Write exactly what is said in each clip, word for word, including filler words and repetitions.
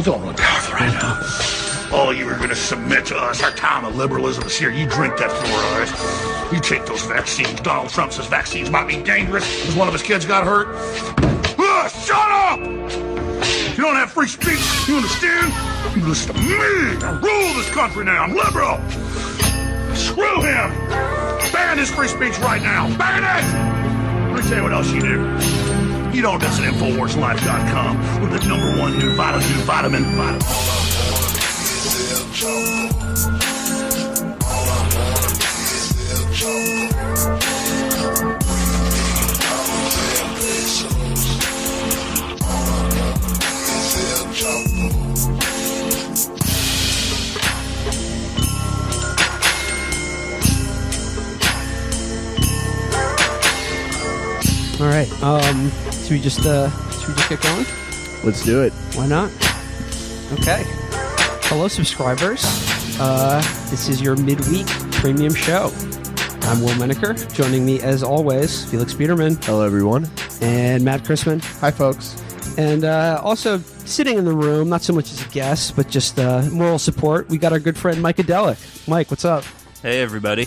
I'm feeling really powerful right now. Oh, you were going to submit to us. Our time of liberalism is here. You drink that fluoride. You take those vaccines. Donald Trump says vaccines might be dangerous because one of his kids got hurt. Uh, shut up! You don't have free speech. You understand? You listen to me. I rule this country now. I'm liberal. Screw him. Ban his free speech right now. Ban it! Let me tell you what else you do. You don't visit Infowars Life dot com with the number one new vitamin, new vitamin, vitamin. All right. Um, should we just uh, should we just get going? Let's do it. Why not? Okay. Hello, subscribers. Uh, this is your midweek premium show. I'm Will Menaker. Joining me, as always, Felix Biederman. Hello, everyone. And Matt Chrisman. Hi, folks. And uh, also sitting in the room, not so much as a guest, but just uh, moral support, we got our good friend Mike Adelic. Mike, what's up? Hey, everybody.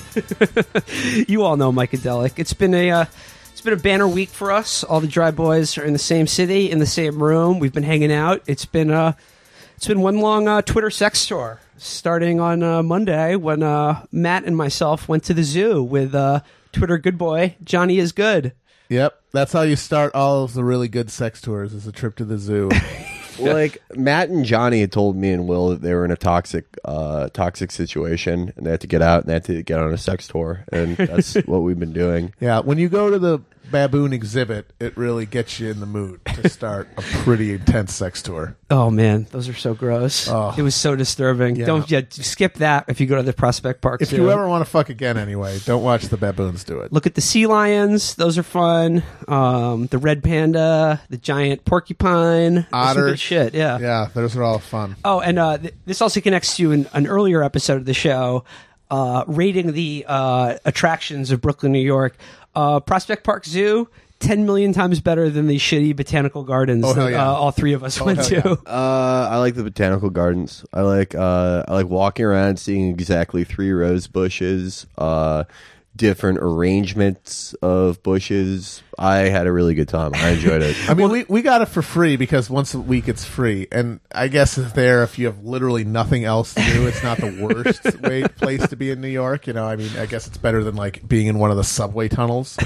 You all know Mike Adelic. It's been a... Uh, It's been a banner week for us. All the Dry Boys are in the same city, in the same room. We've been hanging out. It's been uh, it's been one long uh, Twitter sex tour, starting on uh, Monday when uh, Matt and myself went to the zoo with uh, Twitter good boy Johnny is good. Yep, that's how you start all of the really good sex tours, is a trip to the zoo. Well, like Matt and Johnny had told me and Will that they were in a toxic, uh, toxic situation, and they had to get out and they had to get on a sex tour, and that's what we've been doing. Yeah, when you go to the baboon exhibit, it really gets you in the mood to start a pretty intense sex tour. Oh man, those are so gross. Oh. It was so disturbing. Yeah. Don't yeah, skip that if you go to the Prospect Park. If Zoo. you ever want to fuck again anyway, don't watch the baboons do it. Look at the sea lions; those are fun. Um, the red panda, the giant porcupine, There's some Otters. good shit. Yeah, Yeah, those are all fun. Oh, and uh, th- this also connects to an, an earlier episode of the show, uh, rating the uh, attractions of Brooklyn, New York. Uh, Prospect Park Zoo, ten million times better than the shitty botanical gardens Oh, hell that yeah. uh, all three of us Oh, went hell to. yeah. Uh, I like the botanical gardens. I like, uh, I like walking around, seeing exactly three rose bushes, uh, different arrangements of bushes. I had a really good time. I enjoyed it. I mean, we, we got it for free because once a week it's free. And I guess it's there if you have literally nothing else to do. It's not the worst way, place to be in New York. You know, I mean, I guess it's better than like being in one of the subway tunnels.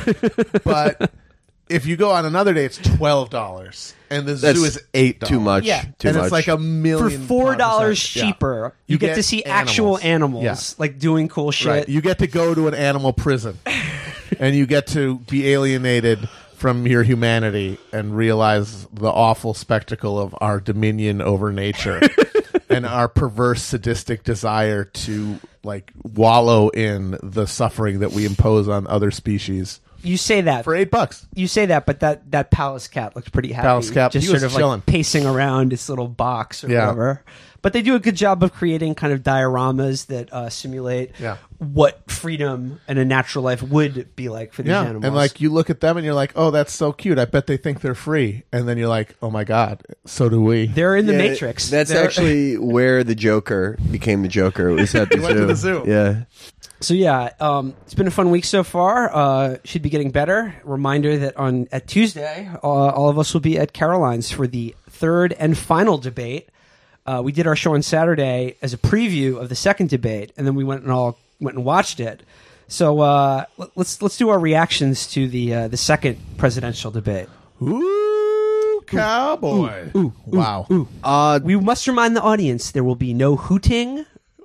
But if you go on another day, it's twelve dollars. And the That's zoo is eight dollars. Too much. Yeah. Too and much. it's like a For million. four dollars percent. Yeah. cheaper, you, You get, get to see actual animals, animals. Yeah. like doing cool shit. Right. You get to go to an animal prison. And you get to be alienated from your humanity and realize the awful spectacle of our dominion over nature and our perverse sadistic desire to like wallow in the suffering that we impose on other species You say that. for eight bucks. You say that, but that, that palace cat looks pretty happy. Palace cat, just he was sort of chilling. like pacing around its little box or Yeah. whatever. But they do a good job of creating kind of dioramas that uh, simulate Yeah. what freedom and a natural life would be like for these Yeah, animals. and like you look at them and you're like, oh, that's so cute. I bet they think they're free. And then you're like, oh my god, so do we. they're in the Yeah, Matrix. That's They're- actually where the Joker became the Joker. It was at the He zoo. went to the zoo. Yeah. So yeah, um, it's been a fun week so far. Uh, should be getting better. Reminder that on at Tuesday, uh, all of us will be at Caroline's for the third and final debate. Uh, we did our show on Saturday as a preview of the second debate, and then we went and all went and watched it. So uh, let- let's let's do our reactions to the uh, the second presidential debate. Ooh, cowboy. Ooh, ooh, wow. Ooh. Uh, We must remind the audience there will be no hooting.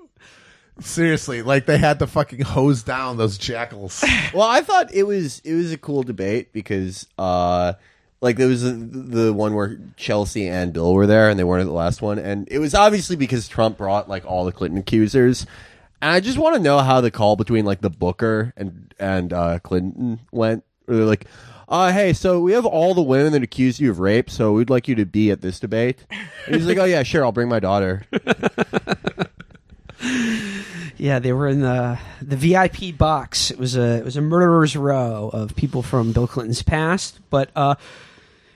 Seriously, like they had to fucking hose down those jackals. Well, I thought it was it was a cool debate because, uh, like, there was a, the one where Chelsea and Bill were there, and they weren't at the last one, and it was obviously because Trump brought like all the Clinton accusers, and I just want to know how the call between like the Booker and and uh, Clinton went. Where they're like, uh, hey, so we have all the women that accuse you of rape, so we'd like you to be at this debate. And he's like, oh yeah, sure, I'll bring my daughter. Yeah, they were in the the V I P box. It was a it was a murderer's row of people from Bill Clinton's past. But uh,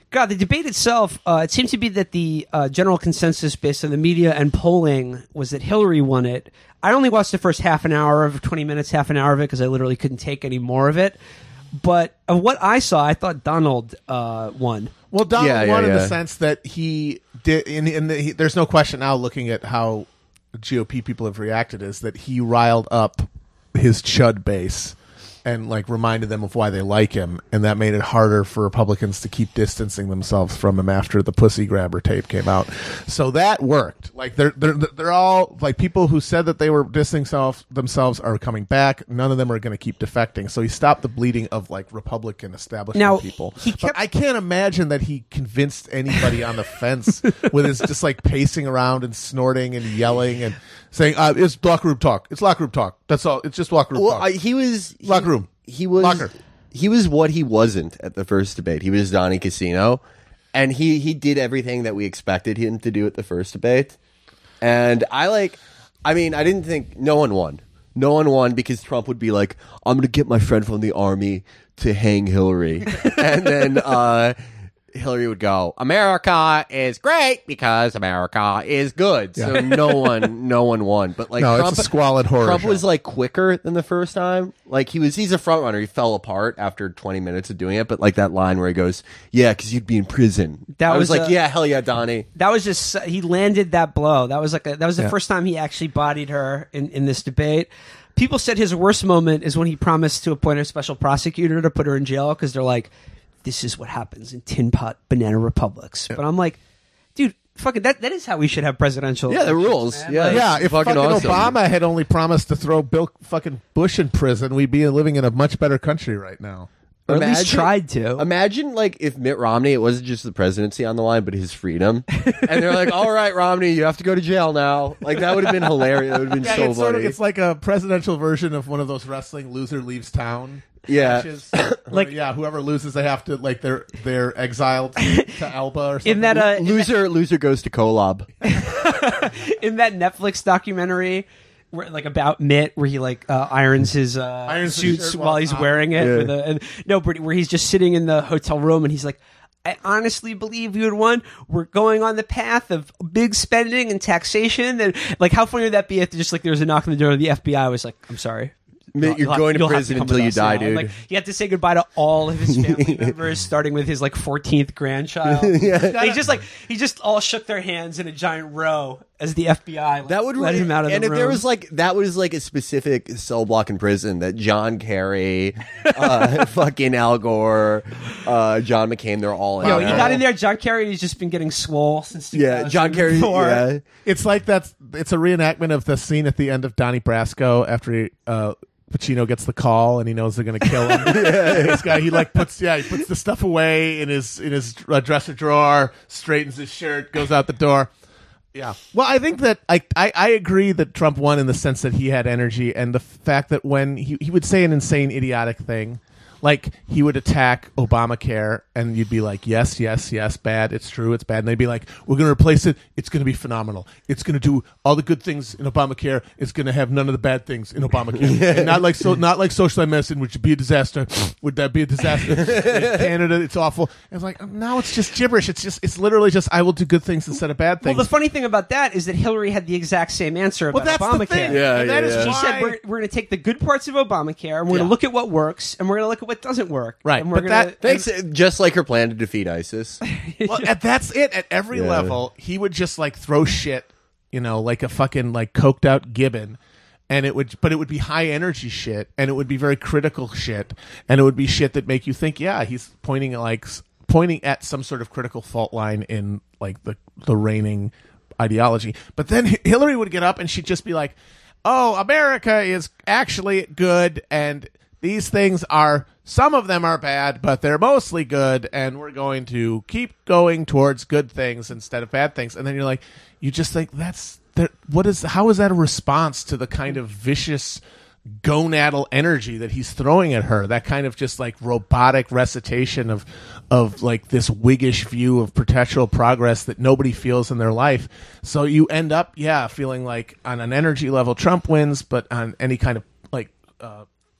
God, the debate itself, uh, it seems to be that the uh, general consensus based on the media and polling was that Hillary won it. I only watched the first half an hour of twenty minutes, half an hour of it, because I literally couldn't take any more of it. But of what I saw, I thought Donald uh, won. Well, Donald Yeah, yeah, won in yeah. the sense that he did. In, in the, he, there's no question now, looking at how G O P people have reacted, is that he riled up his chud base and like reminded them of why they like him, and that made it harder for Republicans to keep distancing themselves from him after the pussy grabber tape came out. So that worked. Like they're they're they're all like people who said that they were distancing self, themselves are coming back. None of them are going to keep defecting. So he stopped the bleeding of like Republican establishment Now, people. he But kept- I can't imagine that he convinced anybody on the fence with his just like pacing around and snorting and yelling and saying, uh, "It's locker room talk. It's locker room talk. That's all. It's just locker room Well, talk." I, he was he, Locker room. He was Locker. he was what he wasn't at the first debate. He was Donnie Casino, and he he did everything that we expected him to do at the first debate. And I like, I mean, I didn't think no one won. No one won because Trump would be like, "I'm going to get my friend from the army to hang Hillary," and then uh, Hillary would go, "America is great because America is good." So no one, no one won. But like, No, it's Trump, a squalid horror Trump show. was like quicker than the first time. Like he was, he's a front runner. He fell apart after twenty minutes of doing it. But like that line where he goes, "Yeah, because you'd be in prison." That I was, was like, a- "Yeah, hell yeah, Donnie." That was just he landed that blow. That was like a, that was the Yeah. first time he actually bodied her in, in this debate. People said his worst moment is when he promised to appoint a special prosecutor to put her in jail because they're like, "This is what happens in tin pot banana republics." But I'm like, dude, fucking that that is how we should have presidential. Yeah, the elections, rules. man. Yeah. Like, Yeah, It's if fucking, fucking awesome. Obama had only promised to throw Bill fucking Bush in prison, we'd be living in a much better country right now. or at least Imagine- tried to. Imagine like if Mitt Romney, it wasn't just the presidency on the line, but his freedom, and they're like, "All right, Romney, you have to go to jail now." Like that would have been hilarious. That would have been Yeah, so it's sort funny. of it's like a presidential version of one of those wrestling loser leaves town. Yeah. matches. Like- yeah, whoever loses, they have to like they're they're exiled to Elba or something. in that uh, in that- loser, loser goes to Kolob. in that Netflix documentary, where, like about Mitt, where he like uh, irons his uh, Irons his suits shirt while while he's on. wearing it. Yeah. With a, and, no, but where he's just sitting in the hotel room and he's like, "I honestly believe you had won. We're going on the path of big spending and taxation." And like, how funny would that be if just like there was a knock on the door and the F B I was like, "I'm sorry." Mitt, you're You'll have- going to you'll have prison come until with you us die, now. dude. Like, you have to say goodbye to all of his family members, starting with his like fourteenth grandchild. Like, he just like he just all shook their hands in a giant row as the F B I like, That would let him out of and the if room. there was like that was like a specific cell block in prison that John Kerry, uh, fucking Al Gore, uh, John McCain, they're all in. Yo, he there. got in there. John Kerry has just been getting swole since Yeah, John Kerry. two thousand four. Yeah, It's like that's it's a reenactment of the scene at the end of Donnie Brasco after he, uh, Pacino gets the call and he knows they're going to kill him. This guy, he like puts yeah, he puts the stuff away in his in his uh, dresser drawer, straightens his shirt, goes out the door. Yeah. Well, I think that I, I I agree that Trump won in the sense that he had energy, and the fact that when he he would say an insane, idiotic thing. Like, he would attack Obamacare, and you'd be like, yes, yes, yes, bad, it's true, it's bad. And they'd be like, we're going to replace it, it's going to be phenomenal. It's going to do all the good things in Obamacare, it's going to have none of the bad things in Obamacare. And not like so, not like socialized medicine, which would be a disaster. Would that be a disaster? In Canada, it's awful. And it's like, now it's just gibberish. It's just, it's literally just, I will do good things instead of bad Well, things. the funny thing about that is that Hillary had the exact same answer about Well, that's Obamacare. the thing. Yeah, And that yeah, is yeah. She why- said we're, we're going to take the good parts of Obamacare and we're going Yeah. to look at what works and we're going to look at what doesn't work. Right, And we're but gonna, that- thanks. Just like her plan to defeat ISIS. Well, and that's it. At every Yeah. level, he would just like throw shit, you know, like a fucking like coked out gibbon, and it would, but it would be high energy shit, and it would be very critical shit, and it would be shit that make you think, yeah, he's pointing at like s- pointing at some sort of critical fault line in like the the reigning ideology. But then H- Hillary would get up and she'd just be like, "Oh, America is actually good, and these things are." Some of them are bad, but they're mostly good, and we're going to keep going towards good things instead of bad things. And then you're like, you just think that's that. What is? How is that a response to the kind of vicious gonadal energy that he's throwing at her? That kind of just like robotic recitation of of like this Whiggish view of perpetual progress that nobody feels in their life. So you end up, yeah, feeling like on an energy level, Trump wins, but on any kind of like. Uh,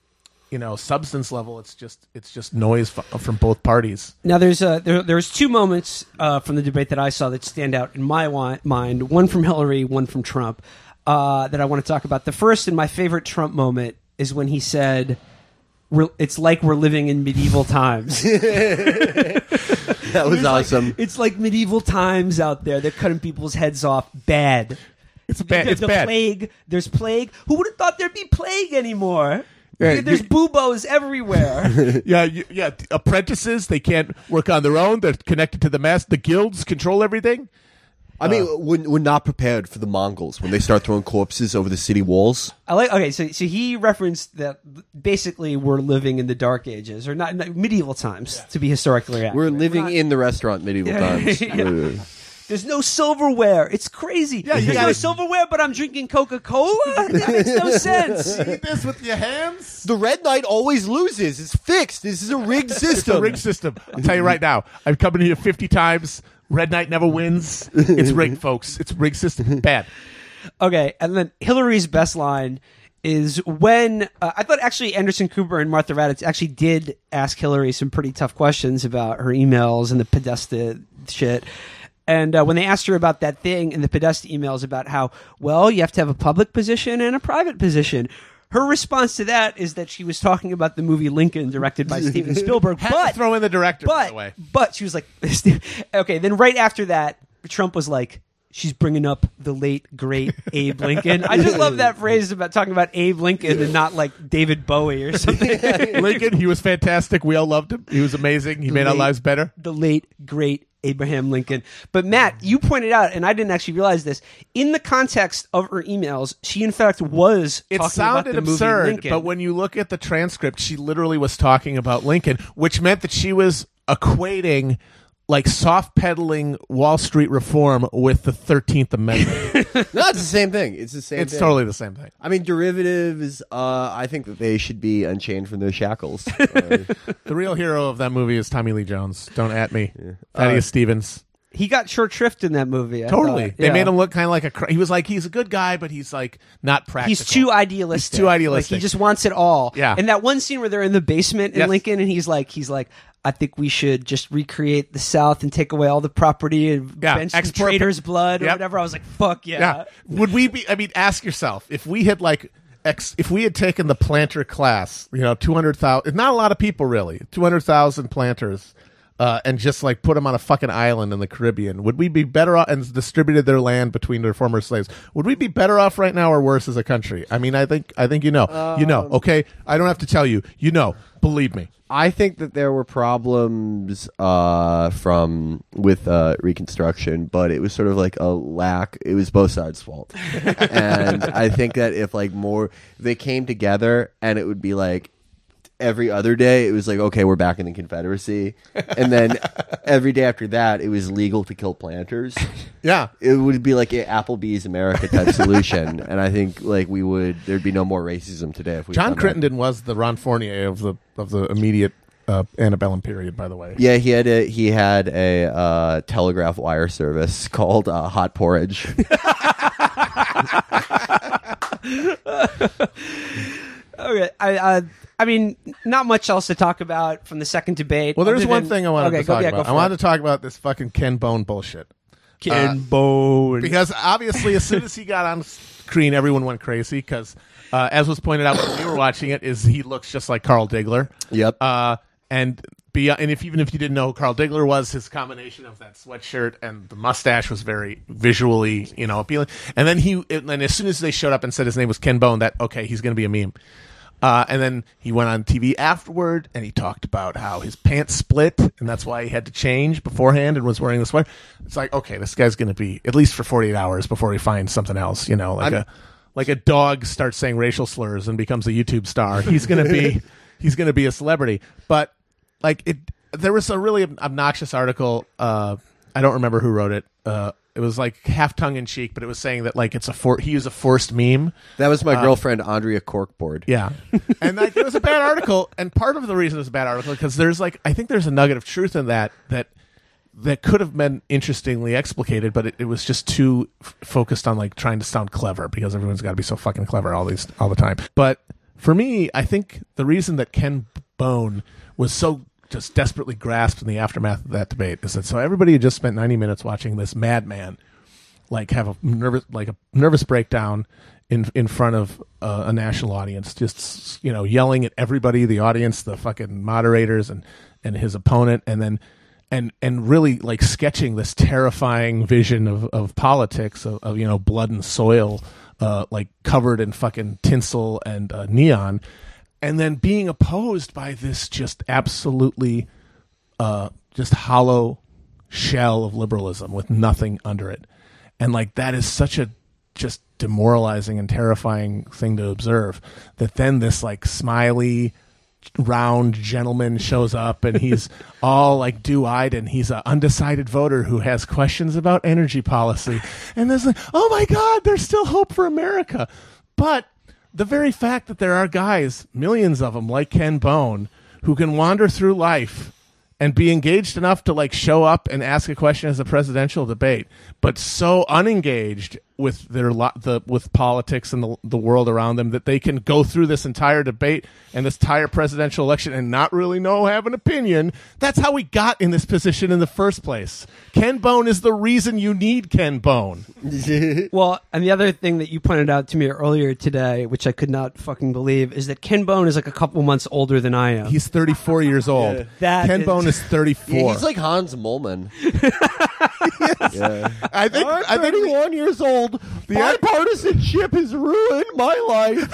you know, substance level, it's just it's just noise f- from both parties. Now, there's uh, there, there's two moments uh, from the debate that I saw that stand out in my wa- mind. One from Hillary, one from Trump, uh, that I want to talk about. The first and my favorite Trump moment is when he said, we're, "It's like we're living in medieval times." That was awesome. It's like medieval times out there. They're cutting people's heads off. Bad. It's bad. The, It's the bad. plague. There's plague. Who would have thought there'd be plague anymore? Yeah, There's you- buboes everywhere. Yeah, you, yeah. Apprentices, they can't work on their own. They're connected to the mass. The guilds control everything. I mean, we're, we're not prepared for the Mongols when they start throwing corpses over the city walls. I like. Okay, so so he referenced that basically we're living in the Dark Ages, or not, not medieval times, to be historically accurate. We're living not- in the restaurant medieval Yeah. times. Yeah. Uh, There's no silverware. It's crazy. Yeah, you There's no gotta- silverware, but I'm drinking Coca Cola. That makes no sense. Eat this with your hands. The Red Knight always loses. It's fixed. This is a rigged It's system. a rigged system. I'll tell you right now. I've come in here fifty times. Red Knight never wins. It's rigged, folks. It's a rigged system. Bad. Okay, and then Hillary's best line is when uh, I thought actually Anderson Cooper and Martha Raddatz actually did ask Hillary some pretty tough questions about her emails and the Podesta shit. And uh, when they asked her about that thing in the Podesta emails about how, well, you have to have a public position and a private position. Her response to that is that she was talking about the movie Lincoln, directed by Steven Spielberg. Had but to throw in the director, by but, the way. but she was like, okay. Then right after that, Trump was like, she's bringing up the late great Abe Lincoln. I just love that phrase about talking about Abe Lincoln and not like David Bowie or something. Lincoln, he was fantastic. We all loved him. He was amazing. He made our Late- lives better. The late great Abraham Lincoln. But Matt, you pointed out, and I didn't actually realize this, in the context of her emails, she in fact was It talking sounded about the absurd, movie Lincoln. but when you look at the transcript, she literally was talking about Lincoln, which meant that she was equating like soft peddling Wall Street reform with the thirteenth Amendment. No, it's the same thing. It's the same It's thing. totally the same thing. I mean, derivatives, uh, I think that they should be unchained from their shackles. Uh, The real hero of that movie is Tommy Lee Jones. Don't at me. Thaddeus Stevens. he got short shrift in that movie. I Totally. thought. They Yeah. made him look kind of like a. Cr- he was like he's a good guy, but he's like not practical. He's too idealistic. He's too idealistic. Like, he just wants it all. Yeah. And that one scene where they're in the basement in Yes. Lincoln, and he's like, he's like, I think we should just recreate the South and take away all the property and Yeah, bench some export- traitors' blood or Yep. whatever. I was like, fuck yeah. Yeah. Would we be? I mean, ask yourself if we had like. Ex, if we had taken the planter class, you know, two hundred thousand, not a lot of people really, two hundred thousand planters, uh, and just like put them on a fucking island in the Caribbean, would we be better off and distributed their land between their former slaves? Would we be better off right now or worse as a country? I mean, I think, I think you know, you know, okay? I don't have to tell you, you know, believe me. I think that there were problems uh, from with uh, Reconstruction, but it was sort of like a lack. It was both sides' fault, and I think that if like more they came together, and it would be like every other day, it was like okay, we're back in the Confederacy, and then every day after that, it was legal to kill planters. Yeah. It would be like an Applebee's America type solution, and I think like we would there'd be no more racism today if we John done that. Crittenden was the Ron Fournier of the of the immediate uh, antebellum period, by the way. Yeah, he had a he had a uh, telegraph wire service called uh, Hot Porridge. Okay. I, uh, I mean, not much else to talk about from the second debate. Well, there's other one than- thing I wanted okay, to go, talk yeah, go about. I for wanted it. to talk about this fucking Ken Bone bullshit. Ken uh, Bone. Because obviously, as soon as he got on screen, everyone went crazy. Because, uh, as was pointed out when we were watching it, is he looks just like Carl Diggler. Yep. Uh, and be, and if even if you didn't know who Carl Diggler was, his combination of that sweatshirt and the mustache was very visually, you know, appealing. And then he, and as soon as they showed up and said his name was Ken Bone, that okay, he's going to be a meme. Uh, and then he went on T V afterward, and he talked about how his pants split, and that's why he had to change beforehand and was wearing the sweater. It's like, okay, this guy's going to be at least for forty-eight hours before he finds something else. You know, like I'm- a like a dog starts saying racial slurs and becomes a YouTube star. He's going to be he's going to be a celebrity. But like it, there was a really obnoxious article. Uh, I don't remember who wrote it. Uh, it was like half tongue in cheek, but it was saying that like it's a for- he used a forced meme. That was my girlfriend Andrea Corkboard. Yeah, and like it was a bad article, and part of the reason it was a bad article because there's like I think there's a nugget of truth in that that that could have been interestingly explicated, but it, it was just too f- focused on like trying to sound clever because everyone's got to be so fucking clever all these all the time. But for me, I think the reason that Ken Bone was so just desperately grasped in the aftermath of that debate is that so everybody had just spent ninety minutes watching this madman like have a nervous like a nervous breakdown in in front of uh, a national audience, just, you know, yelling at everybody, the audience, the fucking moderators, and and his opponent, and then and and really like sketching this terrifying vision of of politics of, of you know, blood and soil, uh, like covered in fucking tinsel and uh, neon, and then being opposed by this just absolutely uh, just hollow shell of liberalism with nothing under it, and like that is such a just demoralizing and terrifying thing to observe, that then this like smiley round gentleman shows up and he's all like dew-eyed and he's an undecided voter who has questions about energy policy, and there's like, oh my god, there's still hope for America. But the very fact that there are guys, millions of them like Ken Bone, who can wander through life and be engaged enough to like show up and ask a question as a presidential debate, but so unengaged with their lo- the with politics and the, the world around them that they can go through this entire debate and this entire presidential election and not really know, have an opinion. That's how we got in this position in the first place. Ken Bone is the reason you need Ken Bone. Well, and the other thing that you pointed out to me earlier today, which I could not fucking believe, is that Ken Bone is like a couple months older than I am. He's thirty-four years old. Yeah. That Ken is- Bone is thirty-four. Yeah, he's like Hans Molman. yeah. I think I'm I think we- thirty-one years old. Bipartisanship has ruined my life.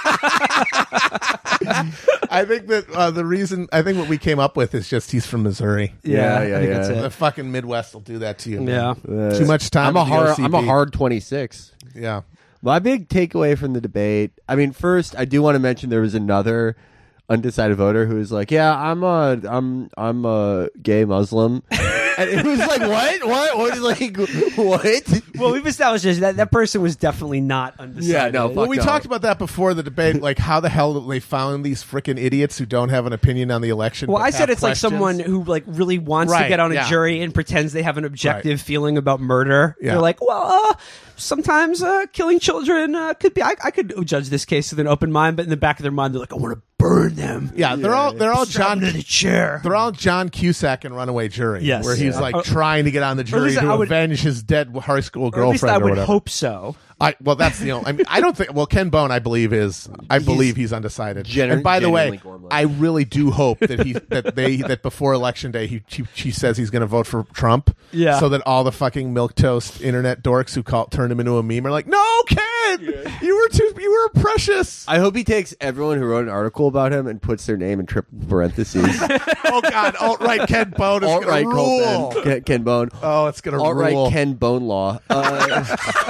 I think that uh, the reason I think what we came up with is just he's from Missouri. Yeah, Yeah, yeah, I think yeah. that's The it. fucking Midwest will do that to you. man. Yeah. Uh, Too much time. I'm a with the hard. O C I'm a P. hard twenty-six. Yeah. My big takeaway from the debate. I mean, first, I do want to mention there was another undecided voter who was like, "Yeah, I'm a, I'm, I'm a gay Muslim," and it was like, "What? What? What? Like, what?" Well, we've established this, that that person was definitely not undecided. Yeah, no, Well, fuck we no. talked about that before the debate. Like, how the hell they found these freaking idiots who don't have an opinion on the election? Well, but I said have it's like questions? someone who like really wants to Right, get on a yeah. jury and pretends they have an objective Right. feeling about murder. Yeah. They're like, well, uh, sometimes uh, killing children uh, could be. I, I could judge this case with an open mind, but in the back of their mind, they're like, I want to burn them. Yeah, they're all they're all Strap John. them to the chair. They're all John Cusack in Runaway Jury. Yes. where he's Yeah. like Or- trying to get on the jury least to I would- avenge his dead high school Or at girlfriend least I or would whatever. hope so. I well, that's the only. I mean, I don't think. Well, Ken Bone, I believe is. I believe he's undecided. Gener- and by the way, genuinely gormless. I really do hope that he that they that before election day he he, he says he's going to vote for Trump. Yeah. So that all the fucking milquetoast internet dorks who call turned him into a meme are like, no, Ken, you were too, you were precious. I hope he takes everyone who wrote an article about him and puts their name in triple parentheses. Oh God, alt right Ken Bone is Alt right going to rule. Colt Ken, Ken Bone. Oh, it's going to Alt right rule. Ken Bone Law. Uh,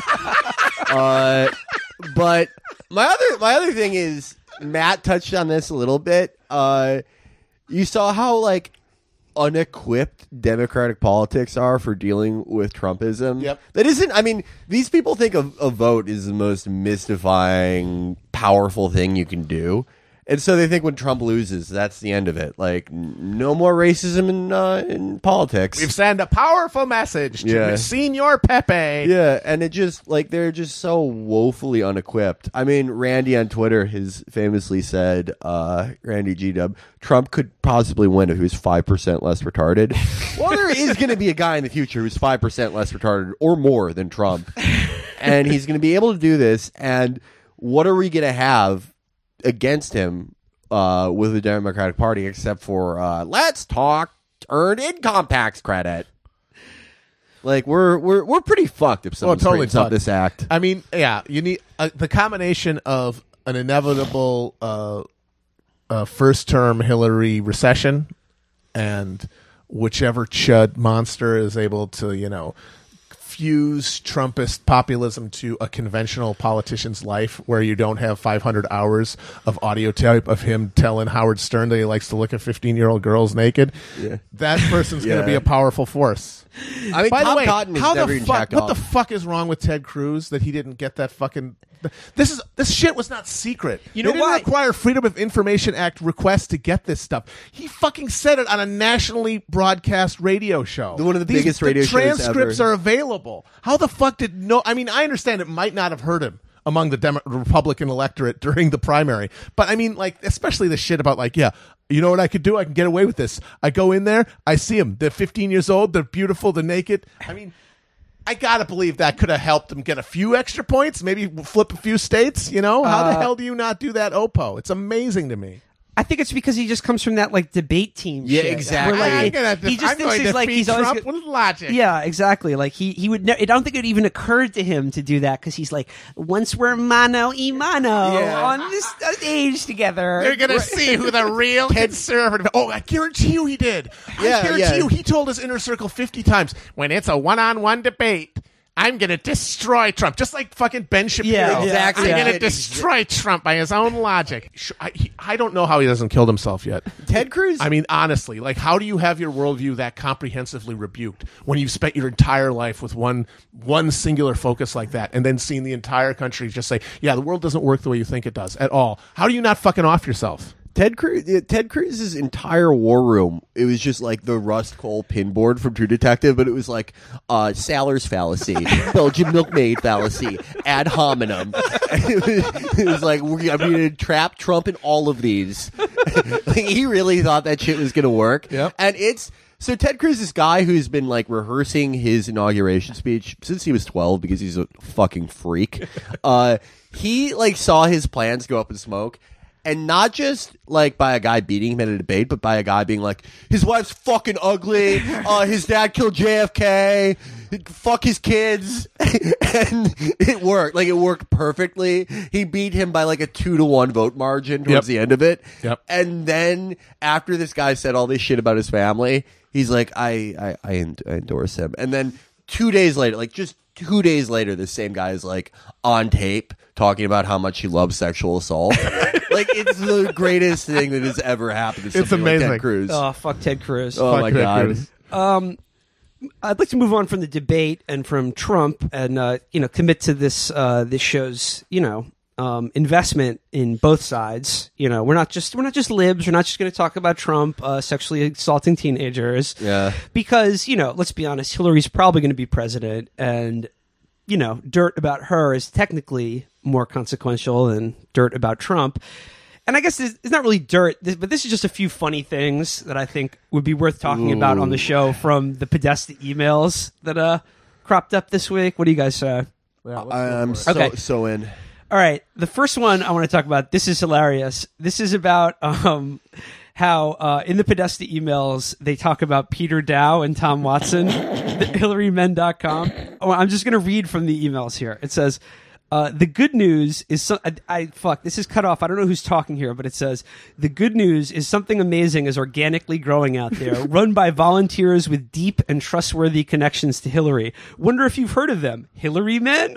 uh, but my other my other thing is, Matt touched on this a little bit. Uh, you saw how like unequipped Democratic politics are for dealing with Trumpism. Yep. That isn't. I mean, these people think a, a vote is the most mystifying, powerful thing you can do. And so they think when Trump loses, that's the end of it. Like, n- no more racism in uh, in politics. We've sent a powerful message to Yeah. Senor Pepe. Yeah, and it just like they're just so woefully unequipped. I mean, Randy on Twitter has famously said, uh, Randy G Dub, Trump could possibly win if he was five percent less retarded. Well, there is going to be a guy in the future who's five percent less retarded or more than Trump, and he's going to be able to do this. And what are we going to have against him uh, with the Democratic Party, except for uh, let's talk earned income tax credit? Like we're we're we're pretty fucked if someone totally straightens up fucked. this act. I mean, yeah, you need uh, the combination of an inevitable uh, uh, first-term Hillary recession and whichever chud monster is able to, you know, fuse Trumpist populism to a conventional politician's life where you don't have five hundred hours of audio tape of him telling Howard Stern that he likes to look at fifteen-year-old girls naked. Yeah. That person's going Yeah. to be a powerful force. I mean, By Tom the way, Cotton is how never the even fuck? jacked What off. the fuck is wrong with Ted Cruz that he didn't get that fucking? This is this shit was not secret. You they know didn't why? require Freedom of Information Act requests to get this stuff. He fucking said it on a nationally broadcast radio show. One of the These- biggest radio the shows transcripts ever. are available. How the fuck did no? I mean, I understand it might not have hurt him. among the Demo- Republican electorate during the primary. But I mean, like, especially the shit about like, yeah, you know what I could do? I can get away with this. I go in there, I see them. They're fifteen years old. They're beautiful. They're naked. I mean, I gotta believe that could have helped them get a few extra points, maybe flip a few states. You know, how Uh, the hell do you not do that, Oppo? It's amazing to me. I think it's because he just comes from that like debate team. Yeah, shit, exactly. where, like, I'm he- gonna he just I'm thinks going he's to like feed he's always Trump go- with logic. Yeah, exactly. Like he he would. Ne- I don't think it even occurred to him to do that because he's like, once we're mano y mano Yeah. on this stage together, They're gonna see who the real conservative. Oh, I guarantee you he did. I Yeah, guarantee yeah. you he told his inner circle fifty times when it's a one-on-one debate. I'm gonna destroy Trump, just like fucking Ben Shapiro. Yeah, exactly. I'm Yeah. gonna destroy Trump by his own logic. Sh- I, he, I don't know how he hasn't killed himself yet. Ted Cruz. I mean, honestly, like, how do you have your worldview that comprehensively rebuked when you've spent your entire life with one one singular focus like that, and then seen the entire country just say, "Yeah, the world doesn't work the way you think it does at all." How do you not fucking off yourself? Ted Cruz, yeah, Ted Cruz's entire war room, it was just like the Rust Cole pinboard from True Detective, but it was like uh, Saller's fallacy, Belgian milkmaid fallacy, ad hominem. it, was, it was like, we're, I'm going to trap Trump in all of these. Like, he really thought that shit was going to work. Yep. And it's... So Ted Cruz, this guy who's been like rehearsing his inauguration speech since he was twelve because he's a fucking freak. Uh, he like saw his plans go up in smoke. And not just, like, by a guy beating him at a debate, but by a guy being like, his wife's fucking ugly, uh, his dad killed J F K, fuck his kids. And it worked. Like, it worked perfectly. He beat him by, like, a two to one vote margin towards Yep. the end of it. Yep. And then, after this guy said all this shit about his family, he's like, I, I, I, end- I endorse him. And then two days later, like, just two days later, this same guy is, like, on tape talking about how much he loves sexual assault. Like, it's the greatest thing that has ever happened to It's somebody like amazing. Ted Cruz. oh fuck Ted Cruz. Oh, Fuck my Ted God. Cruz. I'd like to move on from the debate and from Trump, and uh, you know, commit to this uh, this show's you know um, investment in both sides. You know, we're not just we're not just libs. We're not just going to talk about Trump uh, sexually assaulting teenagers. Yeah. Because you know, let's be honest, Hillary's probably going to be president, and you know, dirt about her is technically more consequential than dirt about Trump. And I guess it's it's not really dirt, this- but this is just a few funny things that I think would be worth talking about on the show from the Podesta emails that uh cropped up this week. What do you guys say? I'm so, Okay. so in. All right, the first one I want to talk about, this is hilarious. This is about um, how uh, in the Podesta emails, they talk about Peter Dow and Tom Watson, Hillary Men dot com. Oh, I'm just going to read from the emails here. It says, uh, the good news is, so, I, I fuck, this is cut off. I don't know who's talking here, but it says, the good news is something amazing is organically growing out there, run by volunteers with deep and trustworthy connections to Hillary. Wonder if you've heard of them. Hillary Men?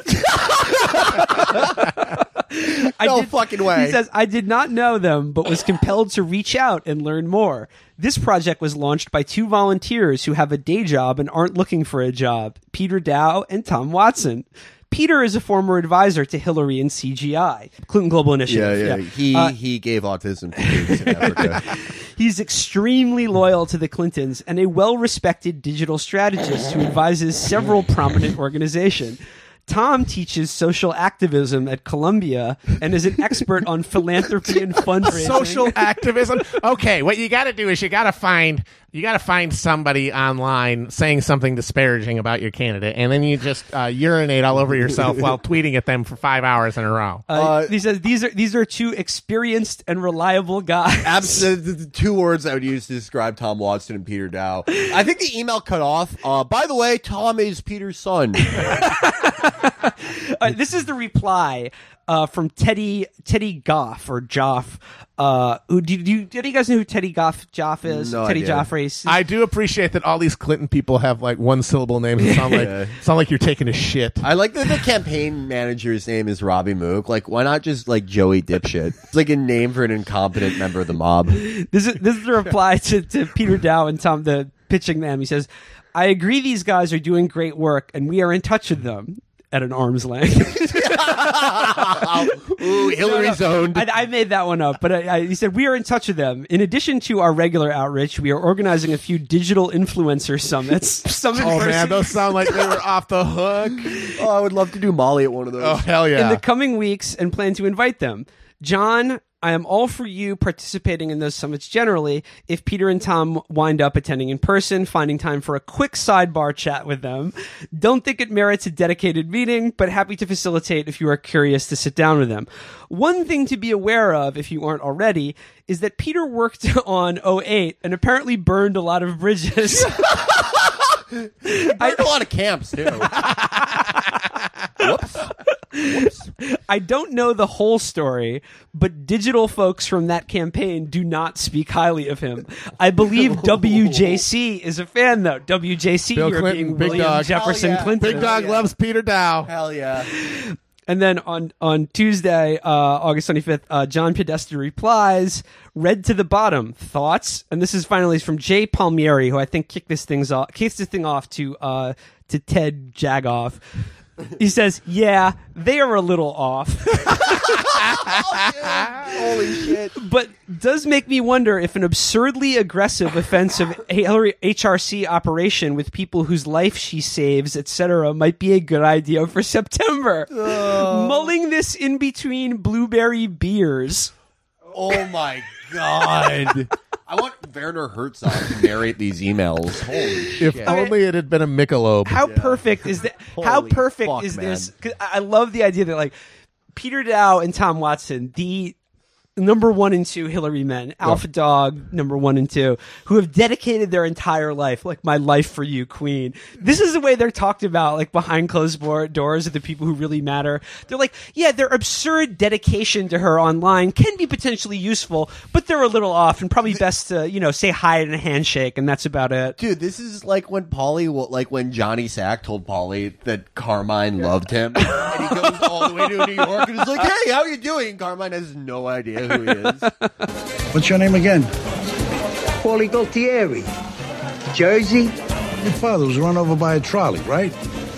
I No fucking way. He says, I did not know them, but was compelled to reach out and learn more. This project was launched by two volunteers who have a day job and aren't looking for a job, Peter Dow and Tom Watson. Peter is a former advisor to Hillary and C G I, Clinton Global Yeah, Initiative. yeah. He Uh, he gave autism to kids in Africa. He's extremely loyal to the Clintons and a well-respected digital strategist who advises several prominent organizations. Tom teaches social activism at Columbia and is an expert on philanthropy and fundraising. Social activism. Okay, what you got to do is you got to find you got to find somebody online saying something disparaging about your candidate, and then you just uh, urinate all over yourself while tweeting at them for five hours in a row. Uh, Uh, he says these are these are two experienced and reliable guys. Abs- the, the, the two words I would use to describe Tom Watson and Peter Dow. I think the email cut off. Uh, by the way, Tom is Peter's son. Uh, this is the reply uh, from Teddy Teddy Goff or Joff. Uh, who do, do, you, do you guys know who Teddy Goff Joff is? No Teddy idea. Joffre. I do appreciate that all these Clinton people have like one syllable names that sound like Yeah. sound like you're taking a shit. I like that the campaign manager's name is Robbie Mook. Like, why not just like Joey Dipshit? It's like a name for an incompetent member of the mob. This is this is the reply to, to Peter Dow and Tom, the pitching them. He says, "I agree these guys are doing great work, and we are in touch with them." at an arm's length. Ooh, Hillary's owned. I, I made that one up, but I, I, he said, we are in touch with them. In addition to our regular outreach, we are organizing a few digital influencer summits. Some in Oh person. man, those sound like they were off the hook. Oh, I would love to do Molly at one of those. Oh hell yeah! in the coming weeks and plan to invite them. John, I am all for you participating in those summits generally. If Peter and Tom wind up attending in person, finding time for a quick sidebar chat with them. Don't think it merits a dedicated meeting, but happy to facilitate if you are curious to sit down with them. One thing to be aware of, if you aren't already, is that Peter worked on oh eight and apparently burned a lot of bridges. I a lot of camps too. Whoops. Whoops. I don't know the whole story, but digital folks from that campaign do not speak highly of him. I believe W J C is a fan, though. W J C, Bill you're Clinton, being Big William Dog. Jefferson Hell yeah. Clinton. Big Dog yeah. loves Peter Dow. Hell yeah. And then on, on Tuesday, uh, August twenty-fifth, uh, John Podesta replies, read to the bottom, thoughts? And this is finally from Jay Palmieri, who I think kicked this things off, kicks this thing off to, uh, to Ted Jagoff. He says, yeah, they are a little off. Holy shit. But does make me wonder if an absurdly aggressive, offensive Hillary H R C operation with people whose life she saves, et cetera, might be a good idea for September. Mulling this in between blueberry beers. Oh my god. I want Werner Herzog to narrate these emails. Holy If shit. only it had been a Michelob. How perfect is that? How Holy perfect fuck, is man. this? 'Cause I I love the idea that like Peter Dow and Tom Watson, the number one and two Hillary men, Alpha Dog, number one and two, who have dedicated their entire life, like my life for you, Queen. This is the way they're talked about, like behind closed board doors of the people who really matter. They're like, yeah, their absurd dedication to her online can be potentially useful, but they're a little off and probably best to, you know, say hi and a handshake, and that's about it. Dude, this is like when Paulie, like when Johnny Sack told Paulie that Carmine loved him, and he goes all the way to New York and is like, "Hey, how you doing?" And Carmine has no idea who he is. What's your name again? Paulie Gualtieri. Jersey? Your father was run over by a trolley, right?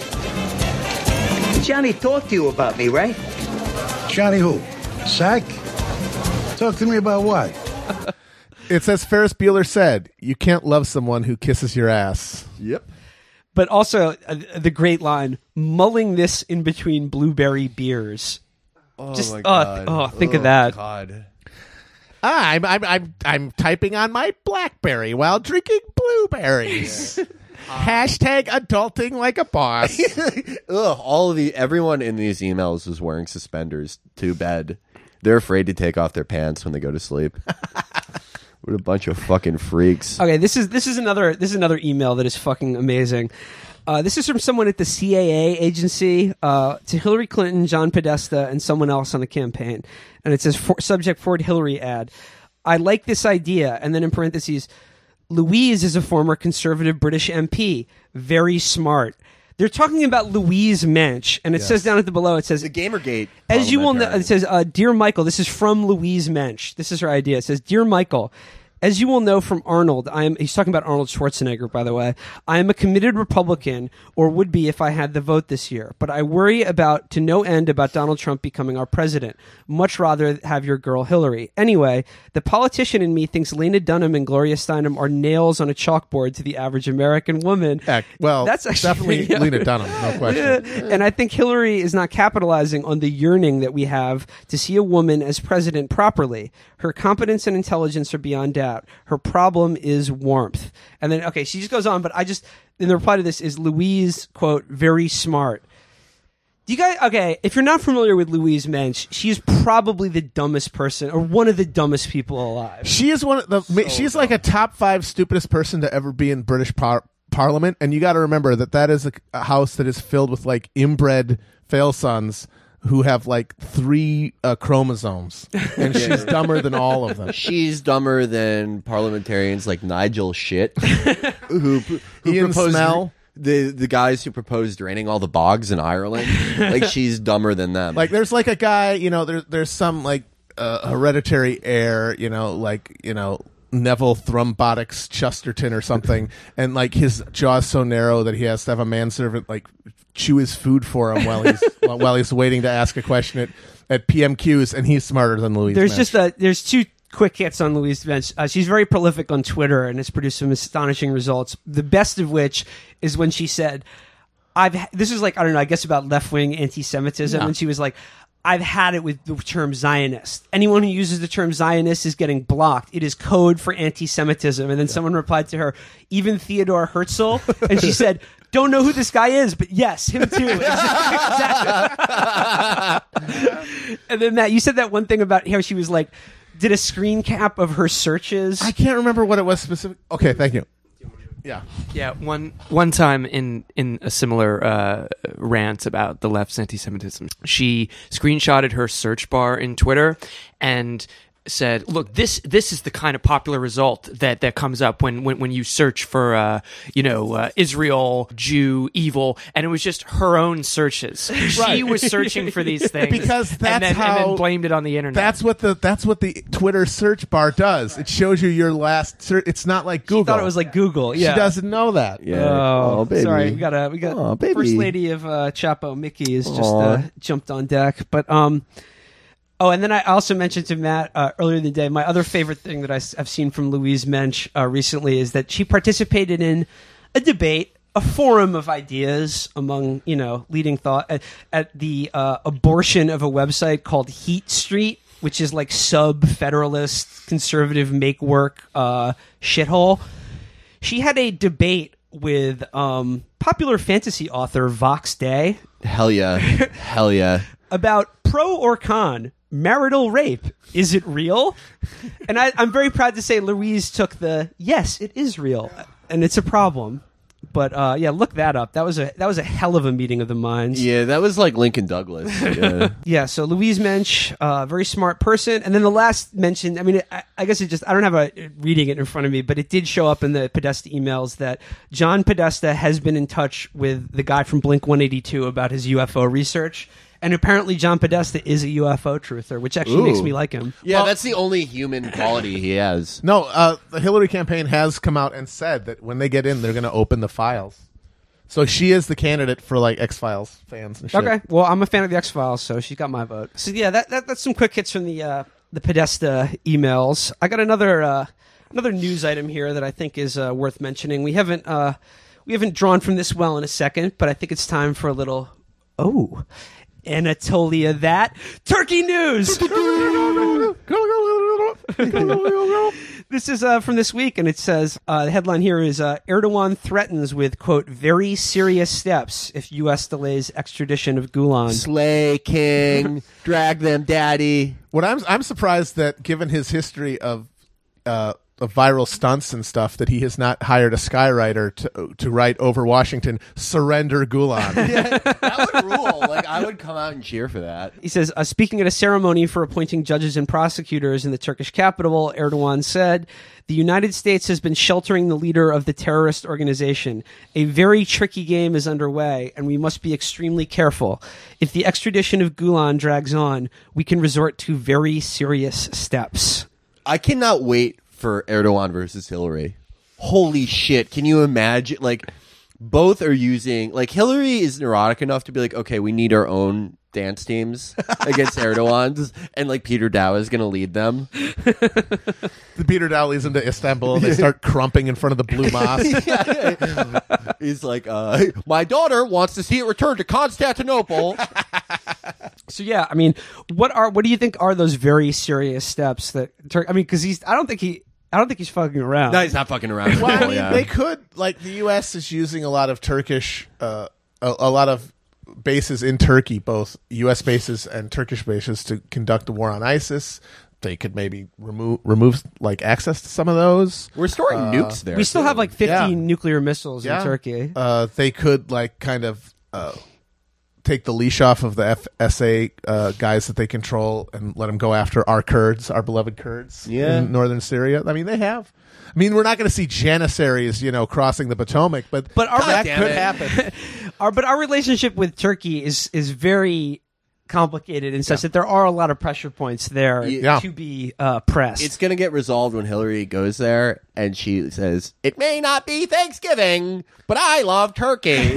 Johnny talked to you about me, right? Johnny who? Sack? Talk to me about what? It's as Ferris Bueller said, you can't love someone who kisses your ass. Yep. But also uh, the great line, mulling this in between blueberry beers. Oh Just- my oh, god. oh, think of Oh, that. God. Ah, I'm, I'm I'm I'm typing on my BlackBerry while drinking blueberries. Hashtag adulting like a boss. Ugh, all of the everyone in these emails is wearing suspenders to bed. They're afraid to take off their pants when they go to sleep. What a bunch of fucking freaks. Okay, this is this is another this is another email that is fucking amazing. Uh, this is from someone at the C A A agency uh, to Hillary Clinton, John Podesta, and someone else on the campaign. And it says, for, subject Ford Hillary ad. I like this idea. And then in parentheses, Louise is a former conservative British M P. Very smart. They're talking about Louise Mensch. And it says down at the below, it says, The Gamergate. as you will know, parliamentarian. it says, uh, Dear Michael, this is from Louise Mensch. This is her idea. It says, Dear Michael, as you will know from Arnold, I am, he's talking about Arnold Schwarzenegger, by the way. I am a committed Republican, or would be if I had the vote this year. But I worry about, to no end, about Donald Trump becoming our president. Much rather have your girl Hillary. Anyway, the politician in me thinks Lena Dunham and Gloria Steinem are nails on a chalkboard to the average American woman. Heck, well, That's actually- definitely Lena Dunham, no question. And I think Hillary is not capitalizing on the yearning that we have to see a woman as president properly. Her competence and intelligence are beyond doubt. Her problem is warmth. And then, okay, she just goes on, but I just, in the reply to this is Louise, quote, very smart. Do you guys, okay, if you're not familiar with Louise Mensch, she's probably the dumbest person, or one of the dumbest people alive. She is one of the. ma she's like a top five stupidest person to ever be in British par- Parliament, and you got to remember that that is a, a house that is filled with like inbred fail sons who have like three uh, chromosomes, and she's dumber than all of them. She's dumber than parliamentarians like Nigel Shit, who, who Ian proposed Snell. the the guys who proposed draining all the bogs in Ireland. Like she's dumber than them. Like there's like a guy, you know, there's there's some like uh, hereditary heir, you know, like you know. Neville Thrombotics Chesterton or something, and like his jaw's so narrow that he has to have a manservant like chew his food for him while he's while he's waiting to ask a question at, at P M Qs, and he's smarter than Louise. There's Mensch. just a there's two quick hits on Louise Mensch. Uh, she's very prolific on Twitter and has produced some astonishing results. The best of which is when she said, "I've." Ha- this is like I don't know. I guess about left wing anti-Semitism, Yeah. and she was like, "I've had it with the term Zionist. Anyone who uses the term Zionist is getting blocked. It is code for anti-Semitism." And then someone replied to her, "Even Theodore Herzl," and she said, "Don't know who this guy is, but yes, him too." Exactly. And then Matt, you said that one thing about how she was like, did a screen cap of her searches. I can't remember what it was specific. Okay, thank you. Yeah. Yeah, one one time in in a similar uh, rant about the left's anti-Semitism, she screenshotted her search bar in Twitter and said, "Look, this this is the kind of popular result that, that comes up when, when, when you search for uh, you know uh, Israel, Jew, evil," and it was just her own searches. She Right. was searching for these things Because that's and then, how and then blamed it on the internet. That's what the that's what the Twitter search bar does. It shows you your last search. It's not like Google. She thought it was like Google. Yeah. She doesn't know that. Yeah. Oh, baby. sorry. We got a we got Aw, baby. First Lady of uh, Chapo, Mickey, has just Aw. uh, jumped on deck. But um, oh, and then I also mentioned to Matt uh, earlier in the day, my other favorite thing that I, have seen from Louise Mensch uh, recently is that she participated in a debate, a forum of ideas among you know leading thought at, at the uh, abortion of a website called Heat Street, which is like sub-federalist conservative make work uh, shithole. She had a debate with um, popular fantasy author Vox Day Hell yeah. Hell yeah. about pro or con marital rape. Is it real? And I, I'm very proud to say Louise took the yes, it is real, and it's a problem. But uh, yeah, look that up. That was a that was a hell of a meeting of the minds. Yeah, that was like Lincoln Douglas. Yeah. Yeah, so Louise Mensch, uh, very smart person. And then the last mention, I mean, I, I guess it just, I don't have a reading it in front of me, but it did show up in the Podesta emails that John Podesta has been in touch with the guy from Blink one eighty-two about his U F O research. And apparently John Podesta is a U F O truther, which actually Ooh. makes me like him. Yeah, Well- that's the only human quality he has. No, uh, the Hillary campaign has come out and said that when they get in, they're going to open the files. So she is the candidate for like X-Files fans and shit. Okay, well, I'm a fan of the X-Files, so she's got my vote. So yeah, that, that that's some quick hits from the uh, the Podesta emails. I got another uh, another news item here that I think is uh, worth mentioning. We haven't uh, we haven't drawn from this well in a second, but I think it's time for a little oh Anatolia that turkey news. This is uh, from this week, and it says uh, the headline here is uh, Erdogan threatens with quote very serious steps if U S delays extradition of Gulen. Slay King, drag them, daddy. What I'm I'm surprised that given his history of uh, of viral stunts and stuff, that he has not hired a skywriter to to write over Washington, surrender Gulen. That would rule. Like I would come out and cheer for that. He says, uh, speaking at a ceremony for appointing judges and prosecutors in the Turkish capital, Erdogan said, the United States has been sheltering the leader of the terrorist organization. A very tricky game is underway, and we must be extremely careful. If the extradition of Gulen drags on, we can resort to very serious steps. I cannot wait for Erdogan versus Hillary. Holy shit. Can you imagine? Like, both are using... Like, Hillary is neurotic enough to be like, okay, we need our own dance teams against Erdogan's, and, like, Peter Dow is going to lead them. The Peter Dow leads them to Istanbul, and they start crumping in front of the Blue Mosque. He's like, uh, my daughter wants to see it return to Constantinople. So yeah, I mean, what are what do you think are those very serious steps that Tur- I mean, because he's I don't think he I don't think he's fucking around. No, he's not fucking around. Well, I Oh, mean, yeah. they could, like, the U S is using a lot of Turkish, uh, a, a lot of bases in Turkey, both U S bases and Turkish bases, to conduct the war on ISIS. They could maybe remove, remove like, access to some of those. We're storing nukes there. we still too. have like fifty Yeah. nuclear missiles in Turkey. Uh, they could, like, kind of uh, take the leash off of the F S A uh, guys that they control and let them go after our Kurds, our beloved Kurds Yeah. in northern Syria. I mean, they have. I mean, we're not going to see Janissaries, you know, crossing the Potomac, but, But our- that damn could it. happen. Our, but our relationship with Turkey is is very complicated and such that there are a lot of pressure points there Yeah. to be uh, pressed. It's going to get resolved when Hillary goes there and she says, "It may not be Thanksgiving, but I love turkey."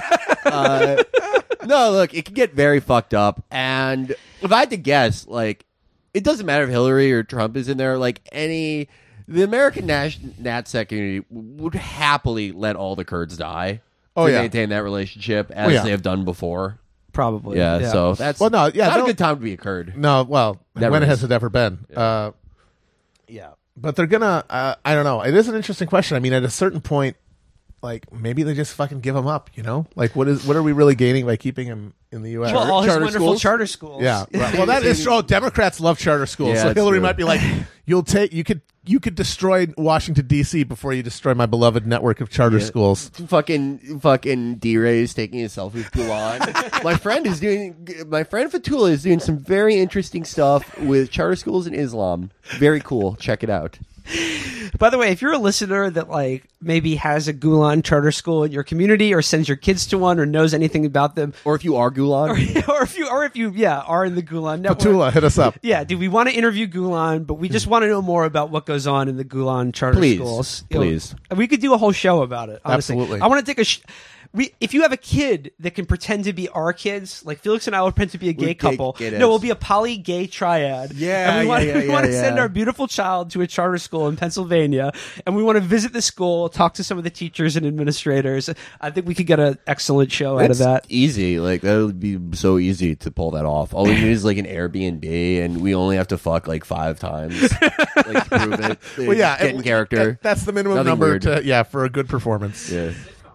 uh, no, look, it can get very fucked up. And if I had to guess, like, it doesn't matter if Hillary or Trump is in there. Like, any, the American Nat- NatSec community would happily let all the Kurds die Oh, to yeah. maintain that relationship as Oh, yeah. they have done before. Probably. Yeah, so that's Well, no, yeah, not they'll- a good time to be a Kurd. No, well, Never when is. has it ever been? Uh, yeah, but they're gonna. Uh, I don't know. It is an interesting question. I mean, at a certain point, like maybe they just fucking give him up. You know, like what is what are we really gaining by keeping him in the U S? Well, all his Charter wonderful schools? charter schools. Yeah. Right. Well, that is true. Oh, Democrats love charter schools. Yeah, so that's Hillary true. might be like, "You'll take. You could. You could destroy Washington D C before you destroy my beloved network of charter schools." Fucking fucking D-Ray's taking a selfie with Gulen. my friend is doing. My friend Fatula is doing some very interesting stuff with charter schools and Islam. Very cool. Check it out. By the way, if you're a listener that like maybe has a Gulen charter school in your community, or sends your kids to one, or knows anything about them, Or if you are Gulen, or if you, or if you, yeah, are in the Gulen network, Petula, hit us up. yeah, dude, we want to interview Gulen, but we just want to know more about what goes on in the Gulen charter Please. schools. You know, Please. and we could do a whole show about it. Honestly, Absolutely. I want to take a. Sh- we, if you have a kid that can pretend to be our kids, like Felix and I will pretend to be a gay We're gay couple. kiddos. No, we'll be a poly gay triad. Yeah, and we want, yeah, yeah, we want to yeah, send yeah. our beautiful child to a charter school in Pennsylvania, and we want to visit the school, talk to some of the teachers and administrators. I think we could get an excellent show out of It's that. easy. Like that would be so easy to pull that off. All we need is like an Airbnb, and we only have to fuck like five times, like to prove it. Well, yeah, get in it- character. that- that's the minimum Nothing number weird. to yeah for a good performance. Yeah.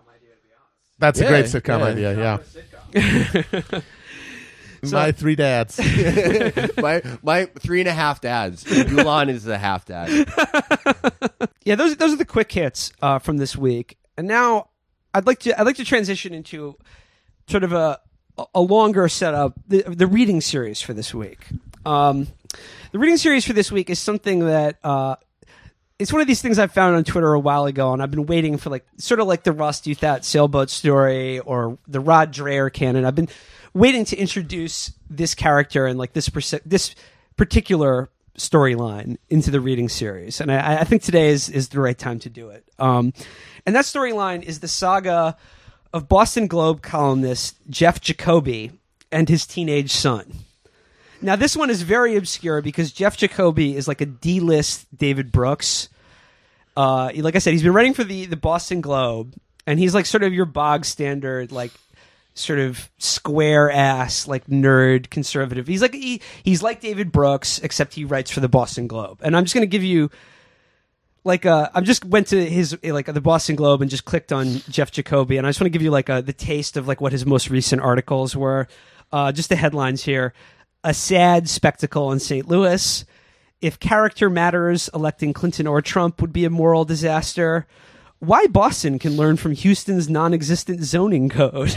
That's a Yeah, great sitcom yeah. idea. Yeah. My three dads. my my three and a half dads. Gulen is the half dad. Yeah, those those are the quick hits uh, from this week. And now I'd like to I'd like to transition into sort of a a longer setup, the the reading series for this week. Um, the reading series for this week is something that uh, it's one of these things I found on Twitter a while ago, and I've been waiting for, like sort of like the Ross Douthat sailboat story or the Rod Dreher canon. I've been waiting to introduce this character and like this perse- this particular storyline into the reading series, and I, I think today is is the right time to do it. Um, and that storyline is the saga of Boston Globe columnist Jeff Jacoby and his teenage son. Now, this one is very obscure because Jeff Jacoby is like a D-list David Brooks. Uh, like I said, he's been writing for the, the Boston Globe, and he's like sort of your bog standard, like sort of square ass, like nerd conservative. He's like he, he's like David Brooks, except he writes for the Boston Globe. And I'm just going to give you like uh, I just went to his like the Boston Globe and just clicked on Jeff Jacoby, and I just want to give you like a, the taste of like what his most recent articles were. Uh, just the headlines here. A sad spectacle in Saint Louis. If character matters, electing Clinton or Trump would be a moral disaster. Why Boston can learn from Houston's non-existent zoning code.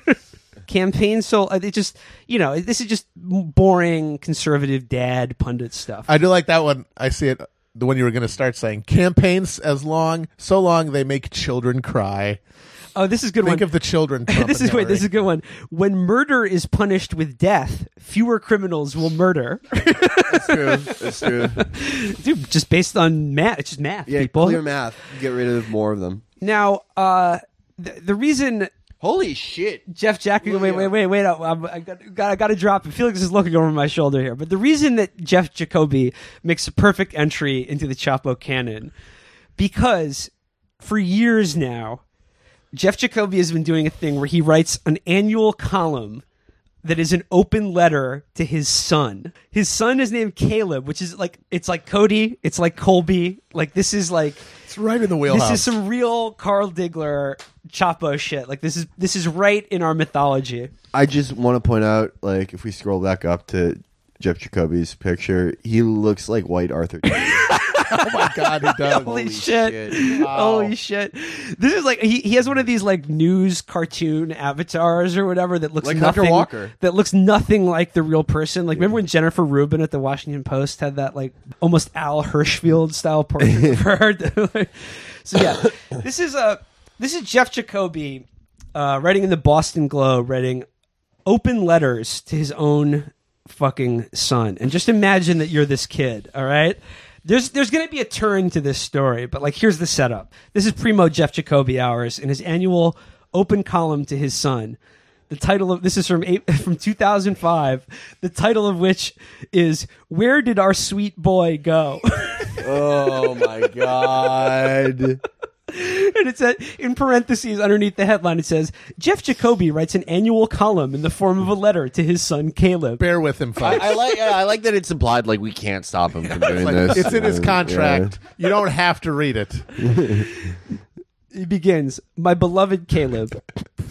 Campaign so it just you know this is just boring conservative dad pundit stuff. I do like that one. I see it. The one you were going to start saying campaigns as long, so long they make children cry. Oh, this is a good Think one. of the children. Trump this and is wait. This is a Hillary. good one. When murder is punished with death, fewer criminals will murder. That's true. That's true. Dude, just based on math. It's just math, Yeah, people. clear math. Get rid of more of them. Now, uh, the, the reason Holy shit. Jeff Jacoby. Wait, wait, wait, wait. I, I got, got, I got to drop it. Felix is looking over my shoulder here. But the reason that Jeff Jacoby makes a perfect entry into the Chapo canon, because for years now, Jeff Jacoby has been doing a thing where he writes an annual column that is an open letter to his son. His son is named Caleb, which is like, it's like Cody, it's like Colby. Like, this is like, It's right in the wheelhouse. this is some real Carl Diggler Chapo shit. Like, this is, this is right in our mythology. I just want to point out, like, if we scroll back up to Jeff Jacoby's picture, he looks like white Arthur. Oh my God, he does. Holy, Holy shit. shit. Holy shit. This is like, he, he has one of these like news cartoon avatars or whatever that looks Like Hunter nothing, Walker. that looks nothing like the real person. Like, remember when Jennifer Rubin at the Washington Post had that like almost Al Hirschfield style portrait of her? So yeah, this is a, this is Jeff Jacoby, uh, writing in the Boston Globe, writing open letters to his own fucking son. And just imagine that you're this kid, all right? There's there's going to be a turn to this story, but like here's the setup. This is primo Jeff Jacoby hours in his annual open column to his son. The title of this is from eight, from two thousand five. The title of which is "Where Did Our Sweet Boy Go?" Oh my god. And it said in parentheses underneath the headline, it says Jeff Jacoby writes an annual column in the form of a letter to his son Caleb. Bear with him, I, folks. I like I like that it's implied like we can't stop him from doing Like, this. it's in his Uh, contract. You don't have to read it. He begins, "My beloved Caleb,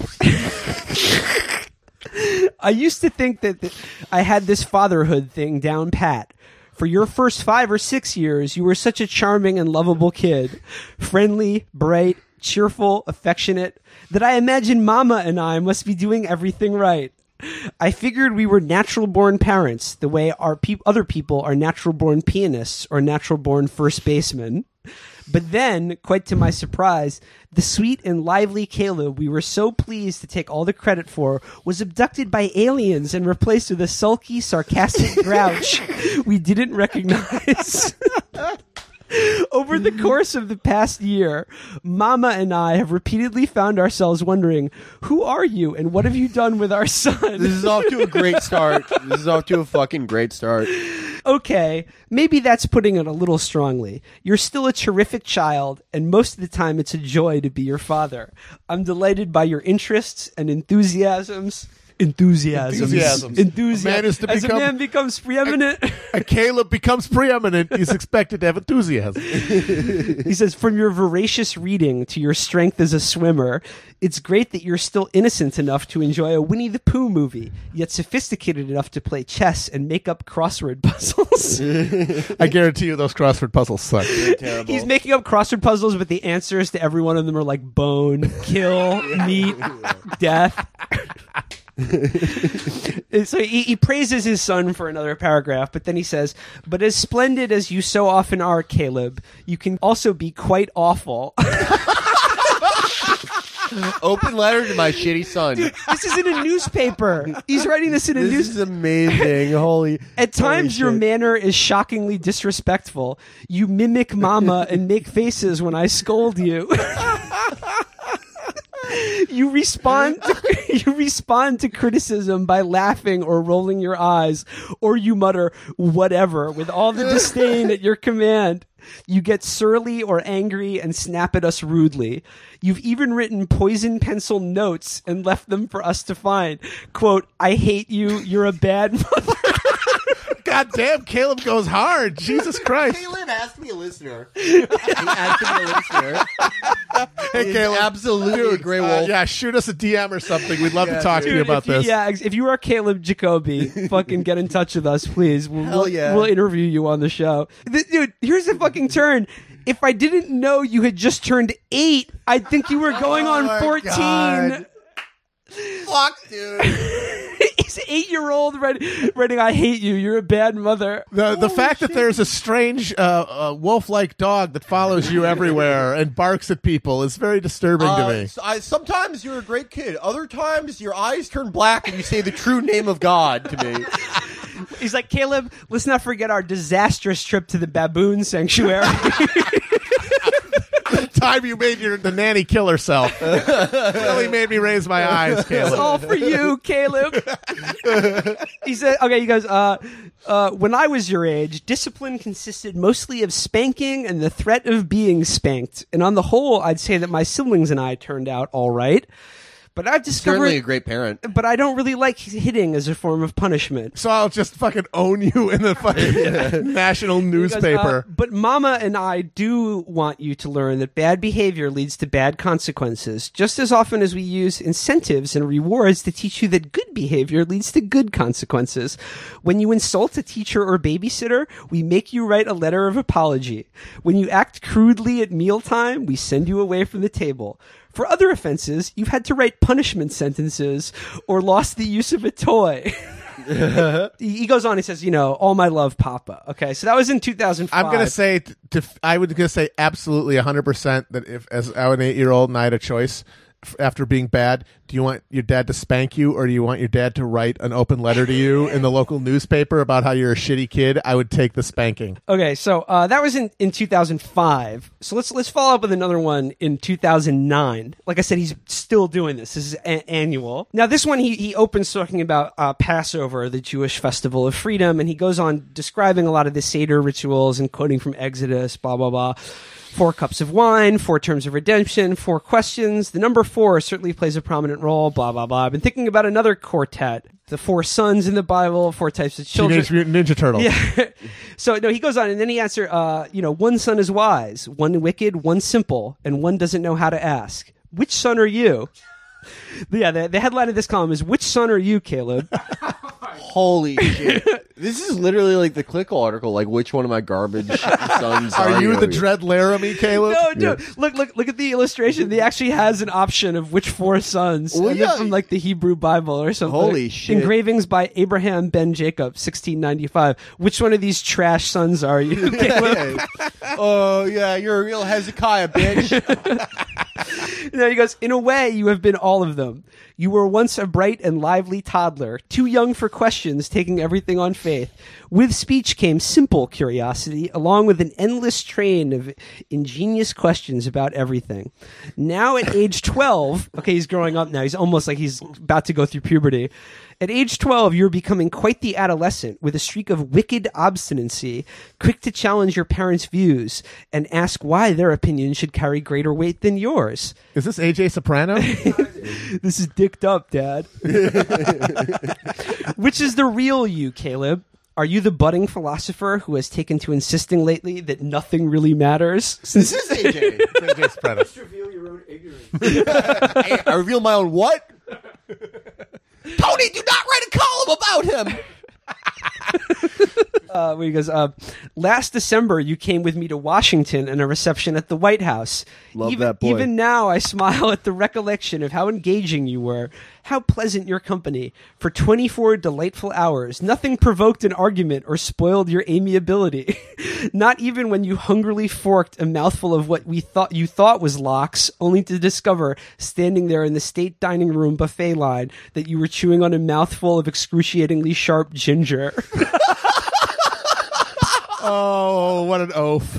I used to think that th- I had this fatherhood thing down pat. For your first five or six years, you were such a charming and lovable kid. Friendly, bright, cheerful, affectionate, that I imagine Mama and I must be doing everything right. I figured we were natural-born parents, the way our pe- other people are natural-born pianists or natural-born first basemen. But then, quite to my surprise, the sweet and lively Caleb we were so pleased to take all the credit for was abducted by aliens and replaced with a sulky, sarcastic grouch we didn't recognize." Over the course of the past year, Mama and I have repeatedly found ourselves wondering, who are you and what have you done with our son? This is off to a great start. This is off to a fucking great start. Okay, maybe that's putting it a little strongly. You're still a terrific child, and most of the time it's a joy to be your father. I'm delighted by your interests and enthusiasms. Enthusiasms. Enthusiasms. Enthusiasms. A man is to As become- a man becomes preeminent. A Caleb becomes preeminent. He's expected to have enthusiasm. He says, from your voracious reading to your strength as a swimmer, it's great that you're still innocent enough to enjoy a Winnie the Pooh movie, yet sophisticated enough to play chess and make up crossword puzzles. I guarantee you those crossword puzzles suck. Terrible. He's making up crossword puzzles, but the answers to every one of them are like bone, kill, meat, death. So he, he praises his son for another paragraph, but then he says, "But as splendid as you so often are, Caleb, you can also be quite awful." Open letter to my shitty son. This is in a newspaper. He's writing this in a This news. is amazing. Holy. At times, holy your shit. manner is shockingly disrespectful. You mimic Mama and make faces when I scold you. You respond to, you respond to criticism by laughing or rolling your eyes, or you mutter whatever with all the disdain at your command. You get surly or angry and snap at us rudely. You've even written poison pencil notes and left them for us to find. Quote, "I hate you. You're a bad mother." God damn, Caleb goes hard. Jesus Christ. Caleb has to be a listener. He has to be a listener. Hey, He's Caleb. absolutely a gray Uh, wolf. yeah, shoot us a D M or something. We'd love Yeah, to talk to dude. you about if you, this. Yeah, ex- if you are Caleb Jacoby, fucking get in touch with us, please. We'll, Hell we'll, yeah. we'll interview you on the show. Th- Dude, here's the fucking turn. If I didn't know you had just turned eight, I'd think you were going Oh on my fourteen. God. Fuck, dude. He's eight-year-old writing, writing, "I hate you. You're a bad mother." The the fact that there's a strange uh, uh, wolf-like dog that follows you everywhere and barks at people is very disturbing Uh, to me. so I, sometimes you're a great kid. Other times your eyes turn black and you say the true name of God to me. He's like, "Caleb, let's not forget our disastrous trip to the baboon sanctuary." Time you made your the nanny kill herself really made me raise my eyes, It's Caleb. all for you, Caleb. He said, okay, he goes, uh, uh, when I was your age, discipline consisted mostly of spanking and the threat of being spanked. And on the whole, I'd say that my siblings and I turned out all right. But I've discovered, Certainly a great parent. but I don't really like hitting as a form of punishment. So I'll just fucking own you in the fucking national He goes, newspaper. uh, but Mama and I do want you to learn that bad behavior leads to bad consequences, just as often as we use incentives and rewards to teach you that good behavior leads to good consequences. When you insult a teacher or babysitter, we make you write a letter of apology. When you act crudely at mealtime, we send you away from the table. For other offenses, you've had to write punishment sentences or lost the use of a toy. He goes on, he says, you know, all my love, Papa. Okay, so that was in two thousand five. I'm gonna say t- to I would gonna say absolutely one hundred percent that if as I was an eight year old and I had a choice f- after being bad, do you want your dad to spank you, or do you want your dad to write an open letter to you in the local newspaper about how you're a shitty kid? I would take the spanking. Okay, so uh, that was in, in two thousand five. So let's let's follow up with another one in two thousand nine. Like I said, he's still doing this. This is a- annual. Now, this one, he, he opens talking about uh, Passover, the Jewish festival of freedom, and he goes on describing a lot of the Seder rituals and quoting from Exodus, blah, blah, blah. Four cups of wine, four terms of redemption, four questions. The number four certainly plays a prominent role, blah, blah, blah. I've been thinking about another quartet. The four sons in the Bible, four types of children. Teenage Mutant Ninja Turtles. Yeah. So, no, he goes on, and then he answers, uh, you know, one son is wise, one wicked, one simple, and one doesn't know how to ask. Which son are you? Yeah, the, the headline of this column is, which son are you, Caleb? Holy shit. This is literally like the Clickle article, like which one of my garbage sons are, Are you the you? Dread Laramie, Caleb? No, dude. Look, look, look at the illustration. He actually has an option of which four sons. Well, and they're yeah. from like the Hebrew Bible or something. Holy shit. Engravings by Abraham Ben Jacob, sixteen ninety-five. Which one of these trash sons are you, Caleb? Oh, yeah, you're a real Hezekiah, bitch. And then he goes, in a way, you have been all of them. You were once a bright and lively toddler, too young for questions, taking everything on faith. With speech came simple curiosity, along with an endless train of ingenious questions about everything. Now at age twelve, okay, he's growing up now. He's almost like he's about to go through puberty. At age twelve, you're becoming quite the adolescent with a streak of wicked obstinacy, quick to challenge your parents' views and ask why their opinion should carry greater weight than yours. Is this A J Soprano? This is dicked up, Dad. Which is the real you, Caleb? Are you the budding philosopher who has taken to insisting lately that nothing really matters? This is A J. It's A J Soprano. Reveal your own ignorance. I, I reveal my own what? Tony, do not write a column about him. Uh, where he goes, uh, last December, you came with me to Washington and a reception at the White House. Love even, that boy. Even now, I smile at the recollection of how engaging you were, how pleasant your company. For twenty-four delightful hours, nothing provoked an argument or spoiled your amiability. Not even when you hungrily forked a mouthful of what we thought you thought was lox, only to discover, standing there in the state dining room buffet line, that you were chewing on a mouthful of excruciatingly sharp ginger. Oh, what an oaf.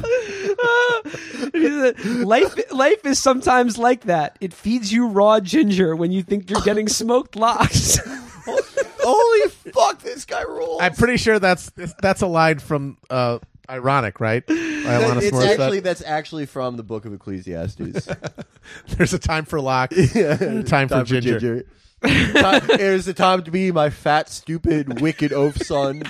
life, life is sometimes like that. It feeds you raw ginger when you think you're getting smoked lox. Holy fuck, this guy rules. I'm pretty sure that's that's a line from uh, Ironic, right? Alanis it's Morissette. actually that's actually from the Book of Ecclesiastes. There's a time for lock, a time, for ginger. Time- There's a time to be my fat, stupid, wicked oaf son.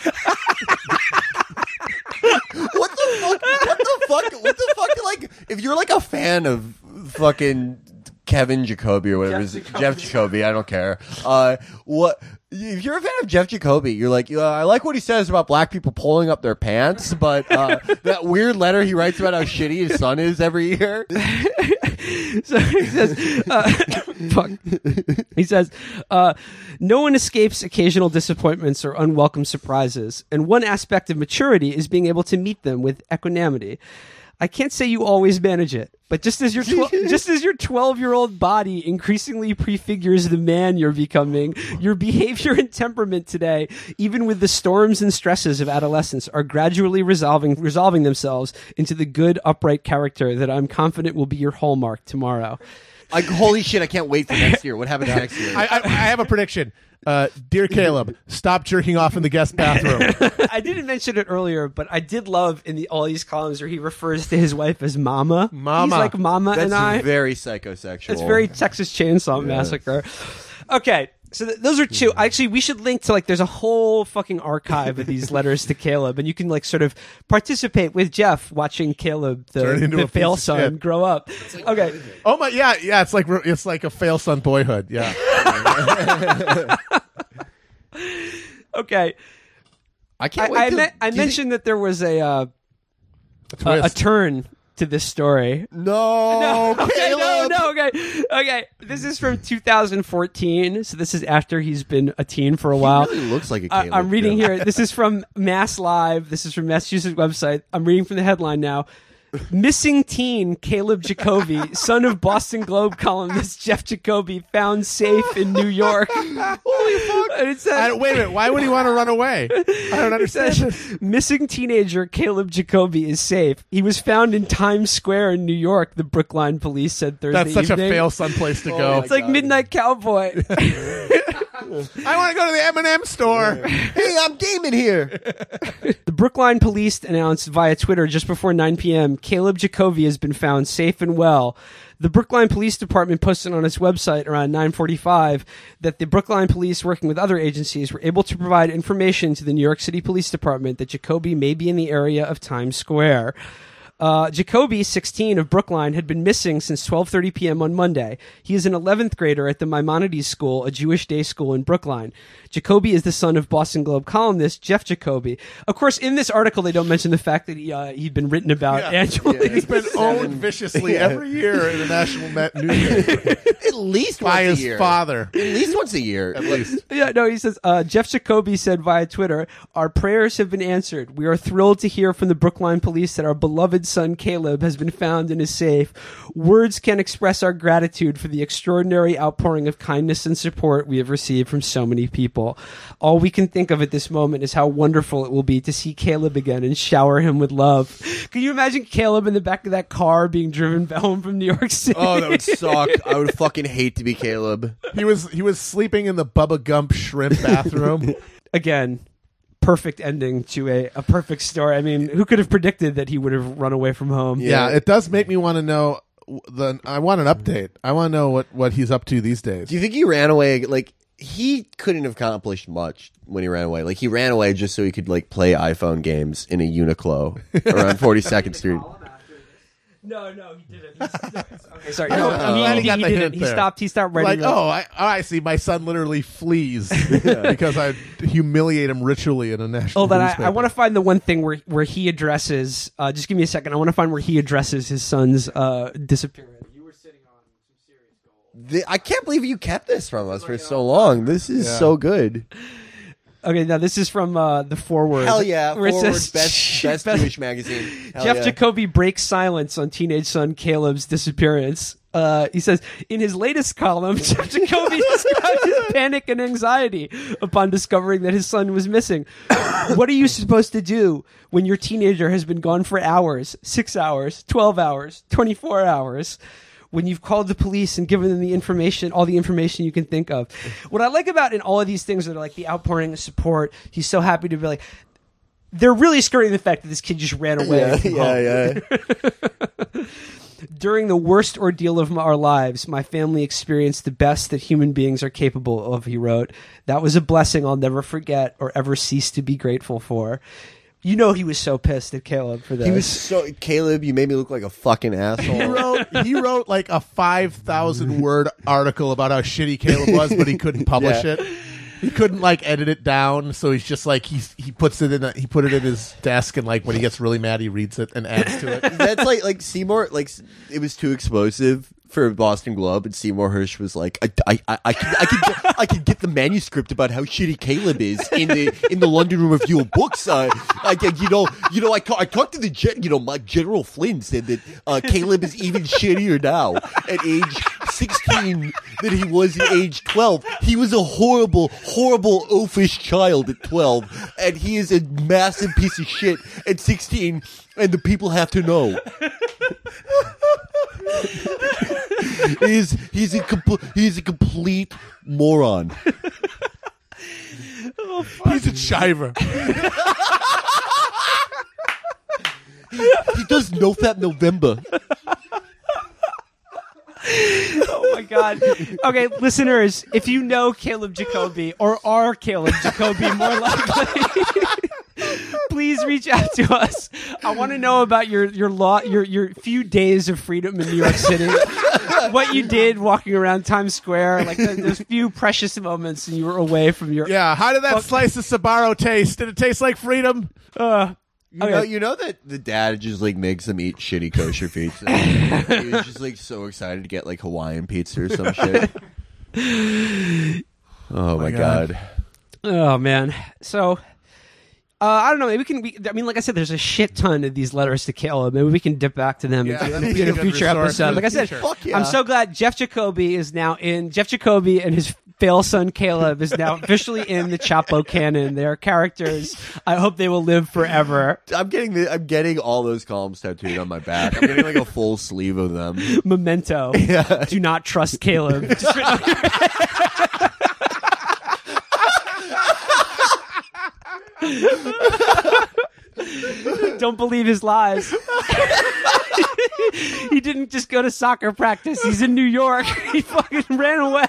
What the fuck? What the fuck? What the fuck? Like, if you're like a fan of fucking Kevin Jacoby or whatever, Jeff Jeff, Jacoby. Jeff Jacoby, I don't care. Uh, what? If you're a fan of Jeff Jacoby, you're like, uh, I like what he says about black people pulling up their pants, but uh, that weird letter he writes about how shitty his son is every year. So he says, uh, fuck. He says, uh, no one escapes occasional disappointments or unwelcome surprises, and one aspect of maturity is being able to meet them with equanimity. I can't say you always manage it, but just as your tw- just as your twelve-year-old body increasingly prefigures the man you're becoming, your behavior and temperament today, even with the storms and stresses of adolescence, are gradually resolving resolving themselves into the good, upright character that I'm confident will be your hallmark tomorrow. Like, holy shit, I can't wait for next year. What happens next year? I, I, I have a prediction. Uh, dear Caleb, stop jerking off in the guest bathroom. I didn't mention it earlier, but I did love in the all these columns where he refers to his wife as Mama. Mama. He's like Mama That's and I. very psychosexual. It's very Texas Chainsaw Massacre. Okay, so th- those are two. Actually, we should link to like there's a whole fucking archive of these letters to Caleb, and you can like sort of participate with Jeff watching Caleb, Turn the, into the a piece fail of son, shit. grow up. Okay, Oh my, yeah, yeah. It's like it's like a fail son boyhood. Yeah. okay. I I, can't wait. I, to, me- I do you mentioned that there was a uh, a, a twist. turn to this story. think- no, No, okay, no, Caleb. no, okay, okay. This is from two thousand fourteen, so this is after he's been a teen for a while. He really looks like a I- Caleb. I'm reading too. here. This is from Mass Live. This is from Massachusetts website. I'm reading from the headline now. Missing teen Caleb Jacoby, son of Boston Globe columnist Jeff Jacoby, found safe in New York. Holy fuck! And it says, I, wait a minute. Why would he want to run away? I don't understand. says, missing teenager Caleb Jacoby is safe. He was found in Times Square in New York, the Brookline police said Thursday That's such evening. a fail son place to Oh go. my It's like God. Midnight Cowboy. I want to go to the M and M store. Hey, I'm gaming here. The Brookline police announced via Twitter just before nine p.m. Caleb Jacoby has been found safe and well. The Brookline Police Department posted on its website around nine forty-five that the Brookline Police, working with other agencies, were able to provide information to the New York City Police Department that Jacoby may be in the area of Times Square. Uh, Jacoby, sixteen, of Brookline, had been missing since twelve thirty p.m. on Monday. He is an eleventh grader at the Maimonides School, a Jewish day school in Brookline. Jacoby is the son of Boston Globe columnist Jeff Jacoby. Of course, in this article, they don't mention the fact that he, uh, he'd been written about Yeah. annually. He's been owned viciously every year in the national Met newspaper At least by once his a year. father. At least once a year. At least. Yeah, no, he says, uh, Jeff Jacoby said via Twitter, our prayers have been answered. We are thrilled to hear from the Brookline police that our beloved son Caleb has been found and is safe. Words can't express our gratitude for the extraordinary outpouring of kindness and support we have received from so many people. All we can think of at this moment is how wonderful it will be to see Caleb again and shower him with love. Can you imagine Caleb in the back of that car being driven home from New York City? Oh, that would suck. I would fucking hate to be Caleb. He was he was sleeping in the Bubba Gump shrimp bathroom. Again, perfect ending to a, a perfect story. I mean, who could have predicted that he would have run away from home? Yeah, it does make me want to know. The I want an update. I want to know what, what he's up to these days. Do you think he ran away? Like, he couldn't have accomplished much when he ran away. Like, he ran away just so he could, like, play iPhone games in a Uniqlo around forty-second Street. No, no, he didn't. Okay, sorry. I No, don't know. he, Glad he he, got he the didn't. hint He there. stopped. He stopped writing. Like, the- oh, I, oh, I see. My son literally flees because I humiliate him ritually in a national Hold on, I, newspaper. I want to find the one thing where where he addresses. Uh, just give me a second. I want to find where he addresses his son's uh, disappearance. You were sitting on some serious gold. The, I can't believe you kept this from us for so long. This is Yeah. so good. Okay, now this is from uh, the Forward. Hell yeah. where it Forward, says, best, best Jewish magazine. Hell Jeff yeah. Jacoby breaks silence on teenage son Caleb's disappearance. Uh, he says, in his latest column, Jeff Jacoby described his panic and anxiety upon discovering that his son was missing. What are you supposed to do when your teenager has been gone for hours, six hours, twelve hours, twenty-four hours? When you've called the police and given them the information, all the information you can think of. What I like about in all of these things that are like the outpouring of support, he's so happy to be like, they're really skirting the fact that this kid just ran away. Yeah, from yeah, home. yeah. During the worst ordeal of our lives, my family experienced the best that human beings are capable of, he wrote. That was a blessing I'll never forget or ever cease to be grateful for. You know he was so pissed at Caleb for this. He was so Caleb. You made me look like a fucking He asshole. wrote he wrote like a five thousand word article about how shitty Caleb was, but he couldn't publish Yeah. it. He couldn't like edit it down, so he's just like he he puts it in a, he put it in his desk, and like when he gets really mad, he reads it and adds to it. That's like like Seymour. Like it was too explosive for Boston Globe, and Seymour Hirsch was like, I I I, I can I can get, I can get the manuscript about how shitty Caleb is in the in the London Review of Books. Uh, I you know you know I I talked to the gen, you know my General Flynn said that uh, Caleb is even shittier now at age sixteen than he was at age twelve. He was a horrible, horrible, oafish child at twelve, and he is a massive piece of shit at sixteen, and the people have to know. he's he's a compl- he's a complete moron. He's a chiver. He does No Fap November. Oh my god. Okay, listeners, if you know Caleb Jacoby or are Caleb Jacoby more likely, please reach out to us. I want to know about your your law your your few days of freedom in New York City. What you did walking around Times Square, like the, those few precious moments and you were away from your Yeah, how did that Fuck. slice of Sbarro taste? Did it taste like freedom? uh You Okay. know, you know that the dad just like makes them eat shitty kosher pizza. He was just like so excited to get like Hawaiian pizza or some shit. Oh my God. god. Oh man. So Uh, I don't know. Maybe we can. We, I mean, like I said, there's a shit ton of these letters to Caleb. Maybe we can dip back to them Yeah, in, that'd in, be in a a good future resource episode. for Like the I said, future. Fuck yeah. I'm so glad Jeff Jacoby is now in. Jeff Jacoby and his fail son Caleb is now officially in the Chapo canon. They are characters. I hope they will live forever. I'm getting the, I'm getting all those columns tattooed on my back. I'm getting like a full sleeve of them. Memento. Do not trust Caleb. Just written on your- Don't believe his lies. He didn't just go to soccer practice. He's in New York. He fucking ran away.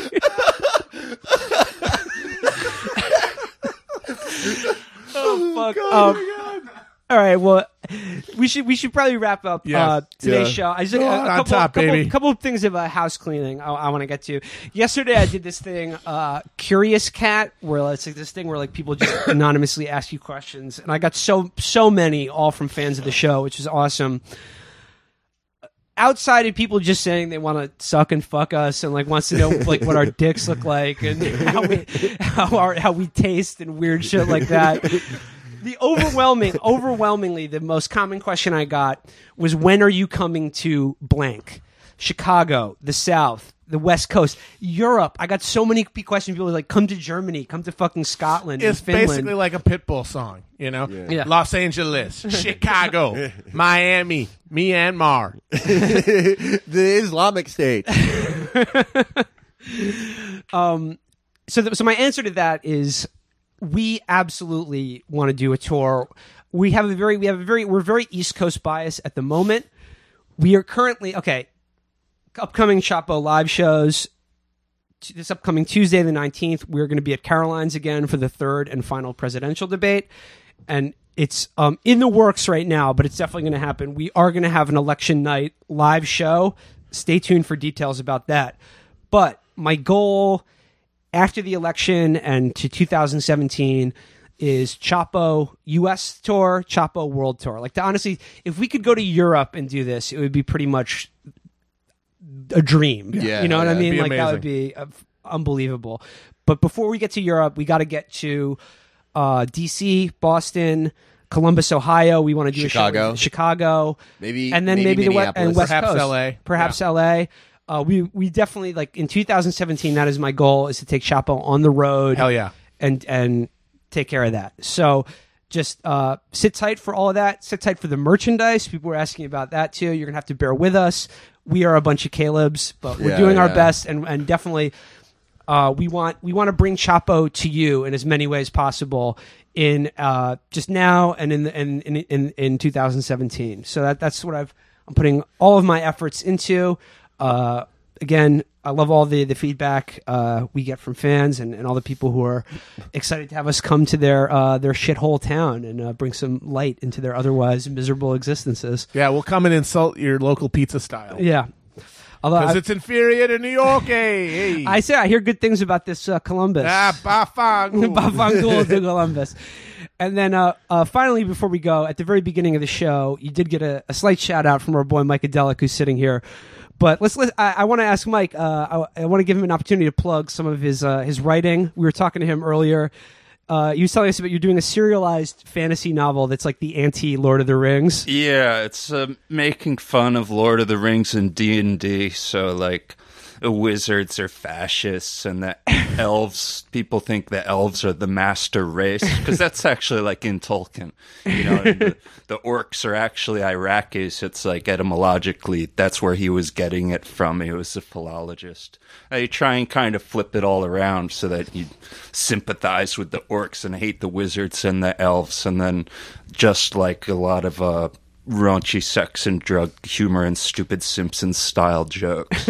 Oh fuck! Um, all right, well, we should we should probably wrap up Yes. uh, today's Yeah. show. I just, Go a, on, a on couple, top, couple, baby. couple of things of uh, house cleaning I, I want to get to. Yesterday, I did this thing, uh, Curious Cat, where it's like this thing where like people just anonymously ask you questions, and I got so so many, all from fans of the show, which is awesome. Outside of people just saying they want to suck and fuck us and like wants to know like what our dicks look like and how we how our how we taste and weird shit like that. The overwhelming, overwhelmingly, the most common question I got was, "When are you coming to blank? Chicago, the South, the West Coast, Europe." I got so many questions. People were like, "Come to Germany, come to fucking Scotland, It's and Finland." basically like a Pitbull song, you know? Yeah. Los Angeles, Chicago, Miami, Myanmar. The Islamic State. so, th- so my answer to that is, we absolutely want to do a tour. We have a very, we have a very, we're very East Coast bias at the moment. We are currently, okay, upcoming Chapo live shows. T- This upcoming Tuesday, the nineteenth, we're going to be at Caroline's again for the third and final presidential debate. And it's um, in the works right now, but it's definitely going to happen. We are going to have an election night live show. Stay tuned for details about that. But my goal after the election and to two thousand seventeen is Chapo U S tour, Chapo World Tour. Like, to honestly, if we could go to Europe and do this, it would be pretty much a dream. Yeah, you know what yeah, I it'd mean? be Like, that would amazing. be uh, unbelievable. But before we get to Europe, we got to get to uh, D C, Boston, Columbus, Ohio. We want to do a Chicago. show. Chicago, Maybe- and then maybe maybe, the West and Minneapolis. West Perhaps Coast, L A. perhaps L A. Uh, we we definitely, like, in two thousand seventeen. That is my goal, is to take Chapo on the road. Hell yeah. and and take care of that. So just uh, sit tight for all of that. Sit tight for the merchandise. People were asking about that too. You're gonna have to bear with us. We are a bunch of Calebs, but we're Yeah, doing our yeah. best, and and definitely uh, we want we want to bring Chapo to you in as many ways possible in uh, just now and in the, in, in in in two thousand seventeen. So that that's what I've I'm putting all of my efforts into. Uh, again, I love all the, the feedback uh, we get from fans and, and all the people who are excited to have us come to their uh, their shithole town and uh, bring some light into their otherwise miserable existences. Yeah, we'll come and insult your local pizza style. Yeah. Although Because I, it's inferior to New York, hey, hey. I say I hear good things about this uh, Columbus. Ah, bafang. Bafangul to Columbus. And then uh, uh, finally, before we go, at the very beginning of the show, you did get a, a slight shout out from our boy Mike Adelic, who's sitting here. But let's. Let, I, I want to ask Mike. Uh, I, I want to give him an opportunity to plug some of his uh, his writing. We were talking to him earlier. Uh, he was telling us about you're doing a serialized fantasy novel that's like the anti Lord of the Rings. Yeah, it's uh, making fun of Lord of the Rings and D and D. So, like, the wizards are fascists, and the elves, people think the elves are the master race, because that's actually like in Tolkien. You know, and the, the orcs are actually Iraqis. It's like etymologically, that's where he was getting it from. He was a philologist. Uh, you try and kind of flip it all around so that you sympathize with the orcs and hate the wizards and the elves, and then just like a lot of uh, raunchy sex and drug humor and stupid Simpsons style jokes.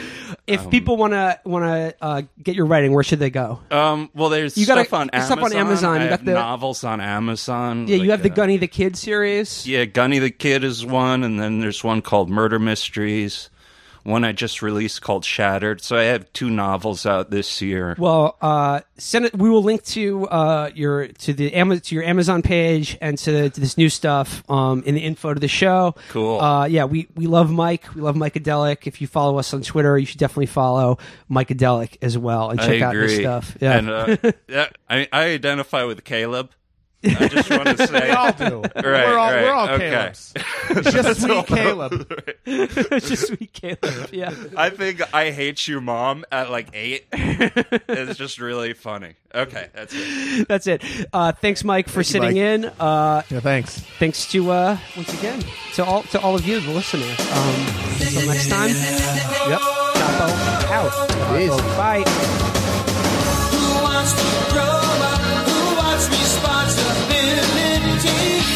If people want to want to uh, get your writing, where should they go? Um, well, there's You gotta- stuff on stuff Amazon. on Amazon. I You have got the- novels on Amazon. Yeah, you like, have the uh, Gunny the Kid series. Yeah, Gunny the Kid is one, and then there's one called Murder Mysteries. One I just released called Shattered. So I have two novels out this year. Well, uh, send it. We will link to uh, your to the Ama- to your Amazon page and to, to this new stuff um, in the info to the show. Cool. Uh, yeah, we, we love Mike. We love Mike Adelic. If you follow us on Twitter, you should definitely follow Mike Adelic as well and check I out agree. his stuff. Yeah. And uh, yeah, I, I identify with Caleb. I just want to say, We all do. Right, we're all, right, we're all okay. Caleb's. Just sweet Caleb. Just sweet Caleb. Yeah. I think I Hate You Mom at like eight is just really funny. Okay, that's it. That's it. Uh, thanks, Mike, for Thank you, sitting Mike. in. Uh, Yeah, thanks. thanks to uh, once again to all to all of you, the listeners. Um, until next time. Yep. Chapo out. Peace. Bye. Who wants to grow up? Who wants responsibility?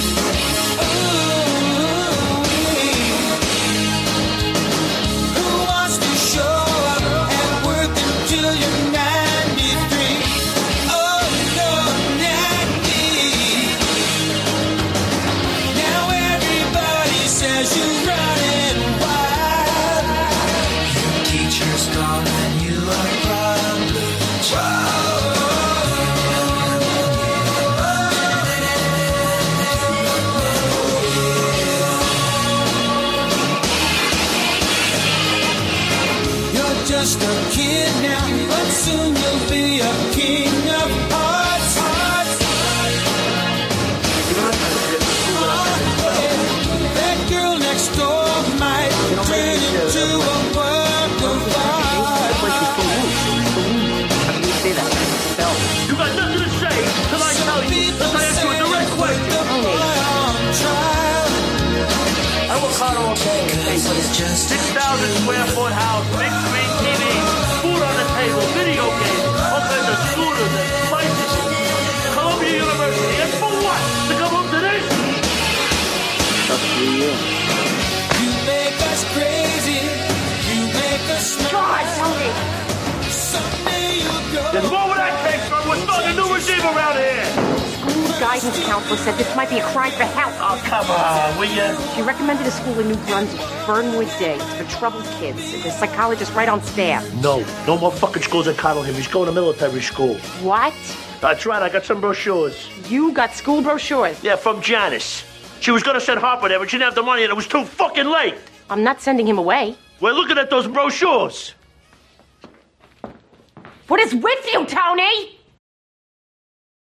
Ooh, who wants to show up and work until you're ninety-three? Oh, no, Nanny. Now everybody says you're running wild. Your teacher's gone and you are problem. You're just a kid now, but soon you'll be a king of hearts. That girl next door might turn into a work of art. You got nothing to say till I tell you, unless I ask you a direct question. I work hard all day and pay for this. six thousand square foot house, big screen T V, food on the table, video games, all kinds of scooters and bicycles. Columbia University, and for what? To come up to this? You make us crazy. You make us smile. God, Tony! Someday you'll go. There's more where that came from. We're starting a new regime around here. School guidance counselor said this might be a cry for help. Oh, come on, will you? She recommended a school in New Brunswick, Burnwood Day. It's for troubled kids. There's psychologists right on staff. No, no more fucking schools that coddle him. He's going to military school. What? That's right, I got some brochures. You got school brochures? Yeah, from Janice. She was going to send Harper there, but she didn't have the money and it was too fucking late. I'm not sending him away. We're looking at those brochures. What is with you, Tony?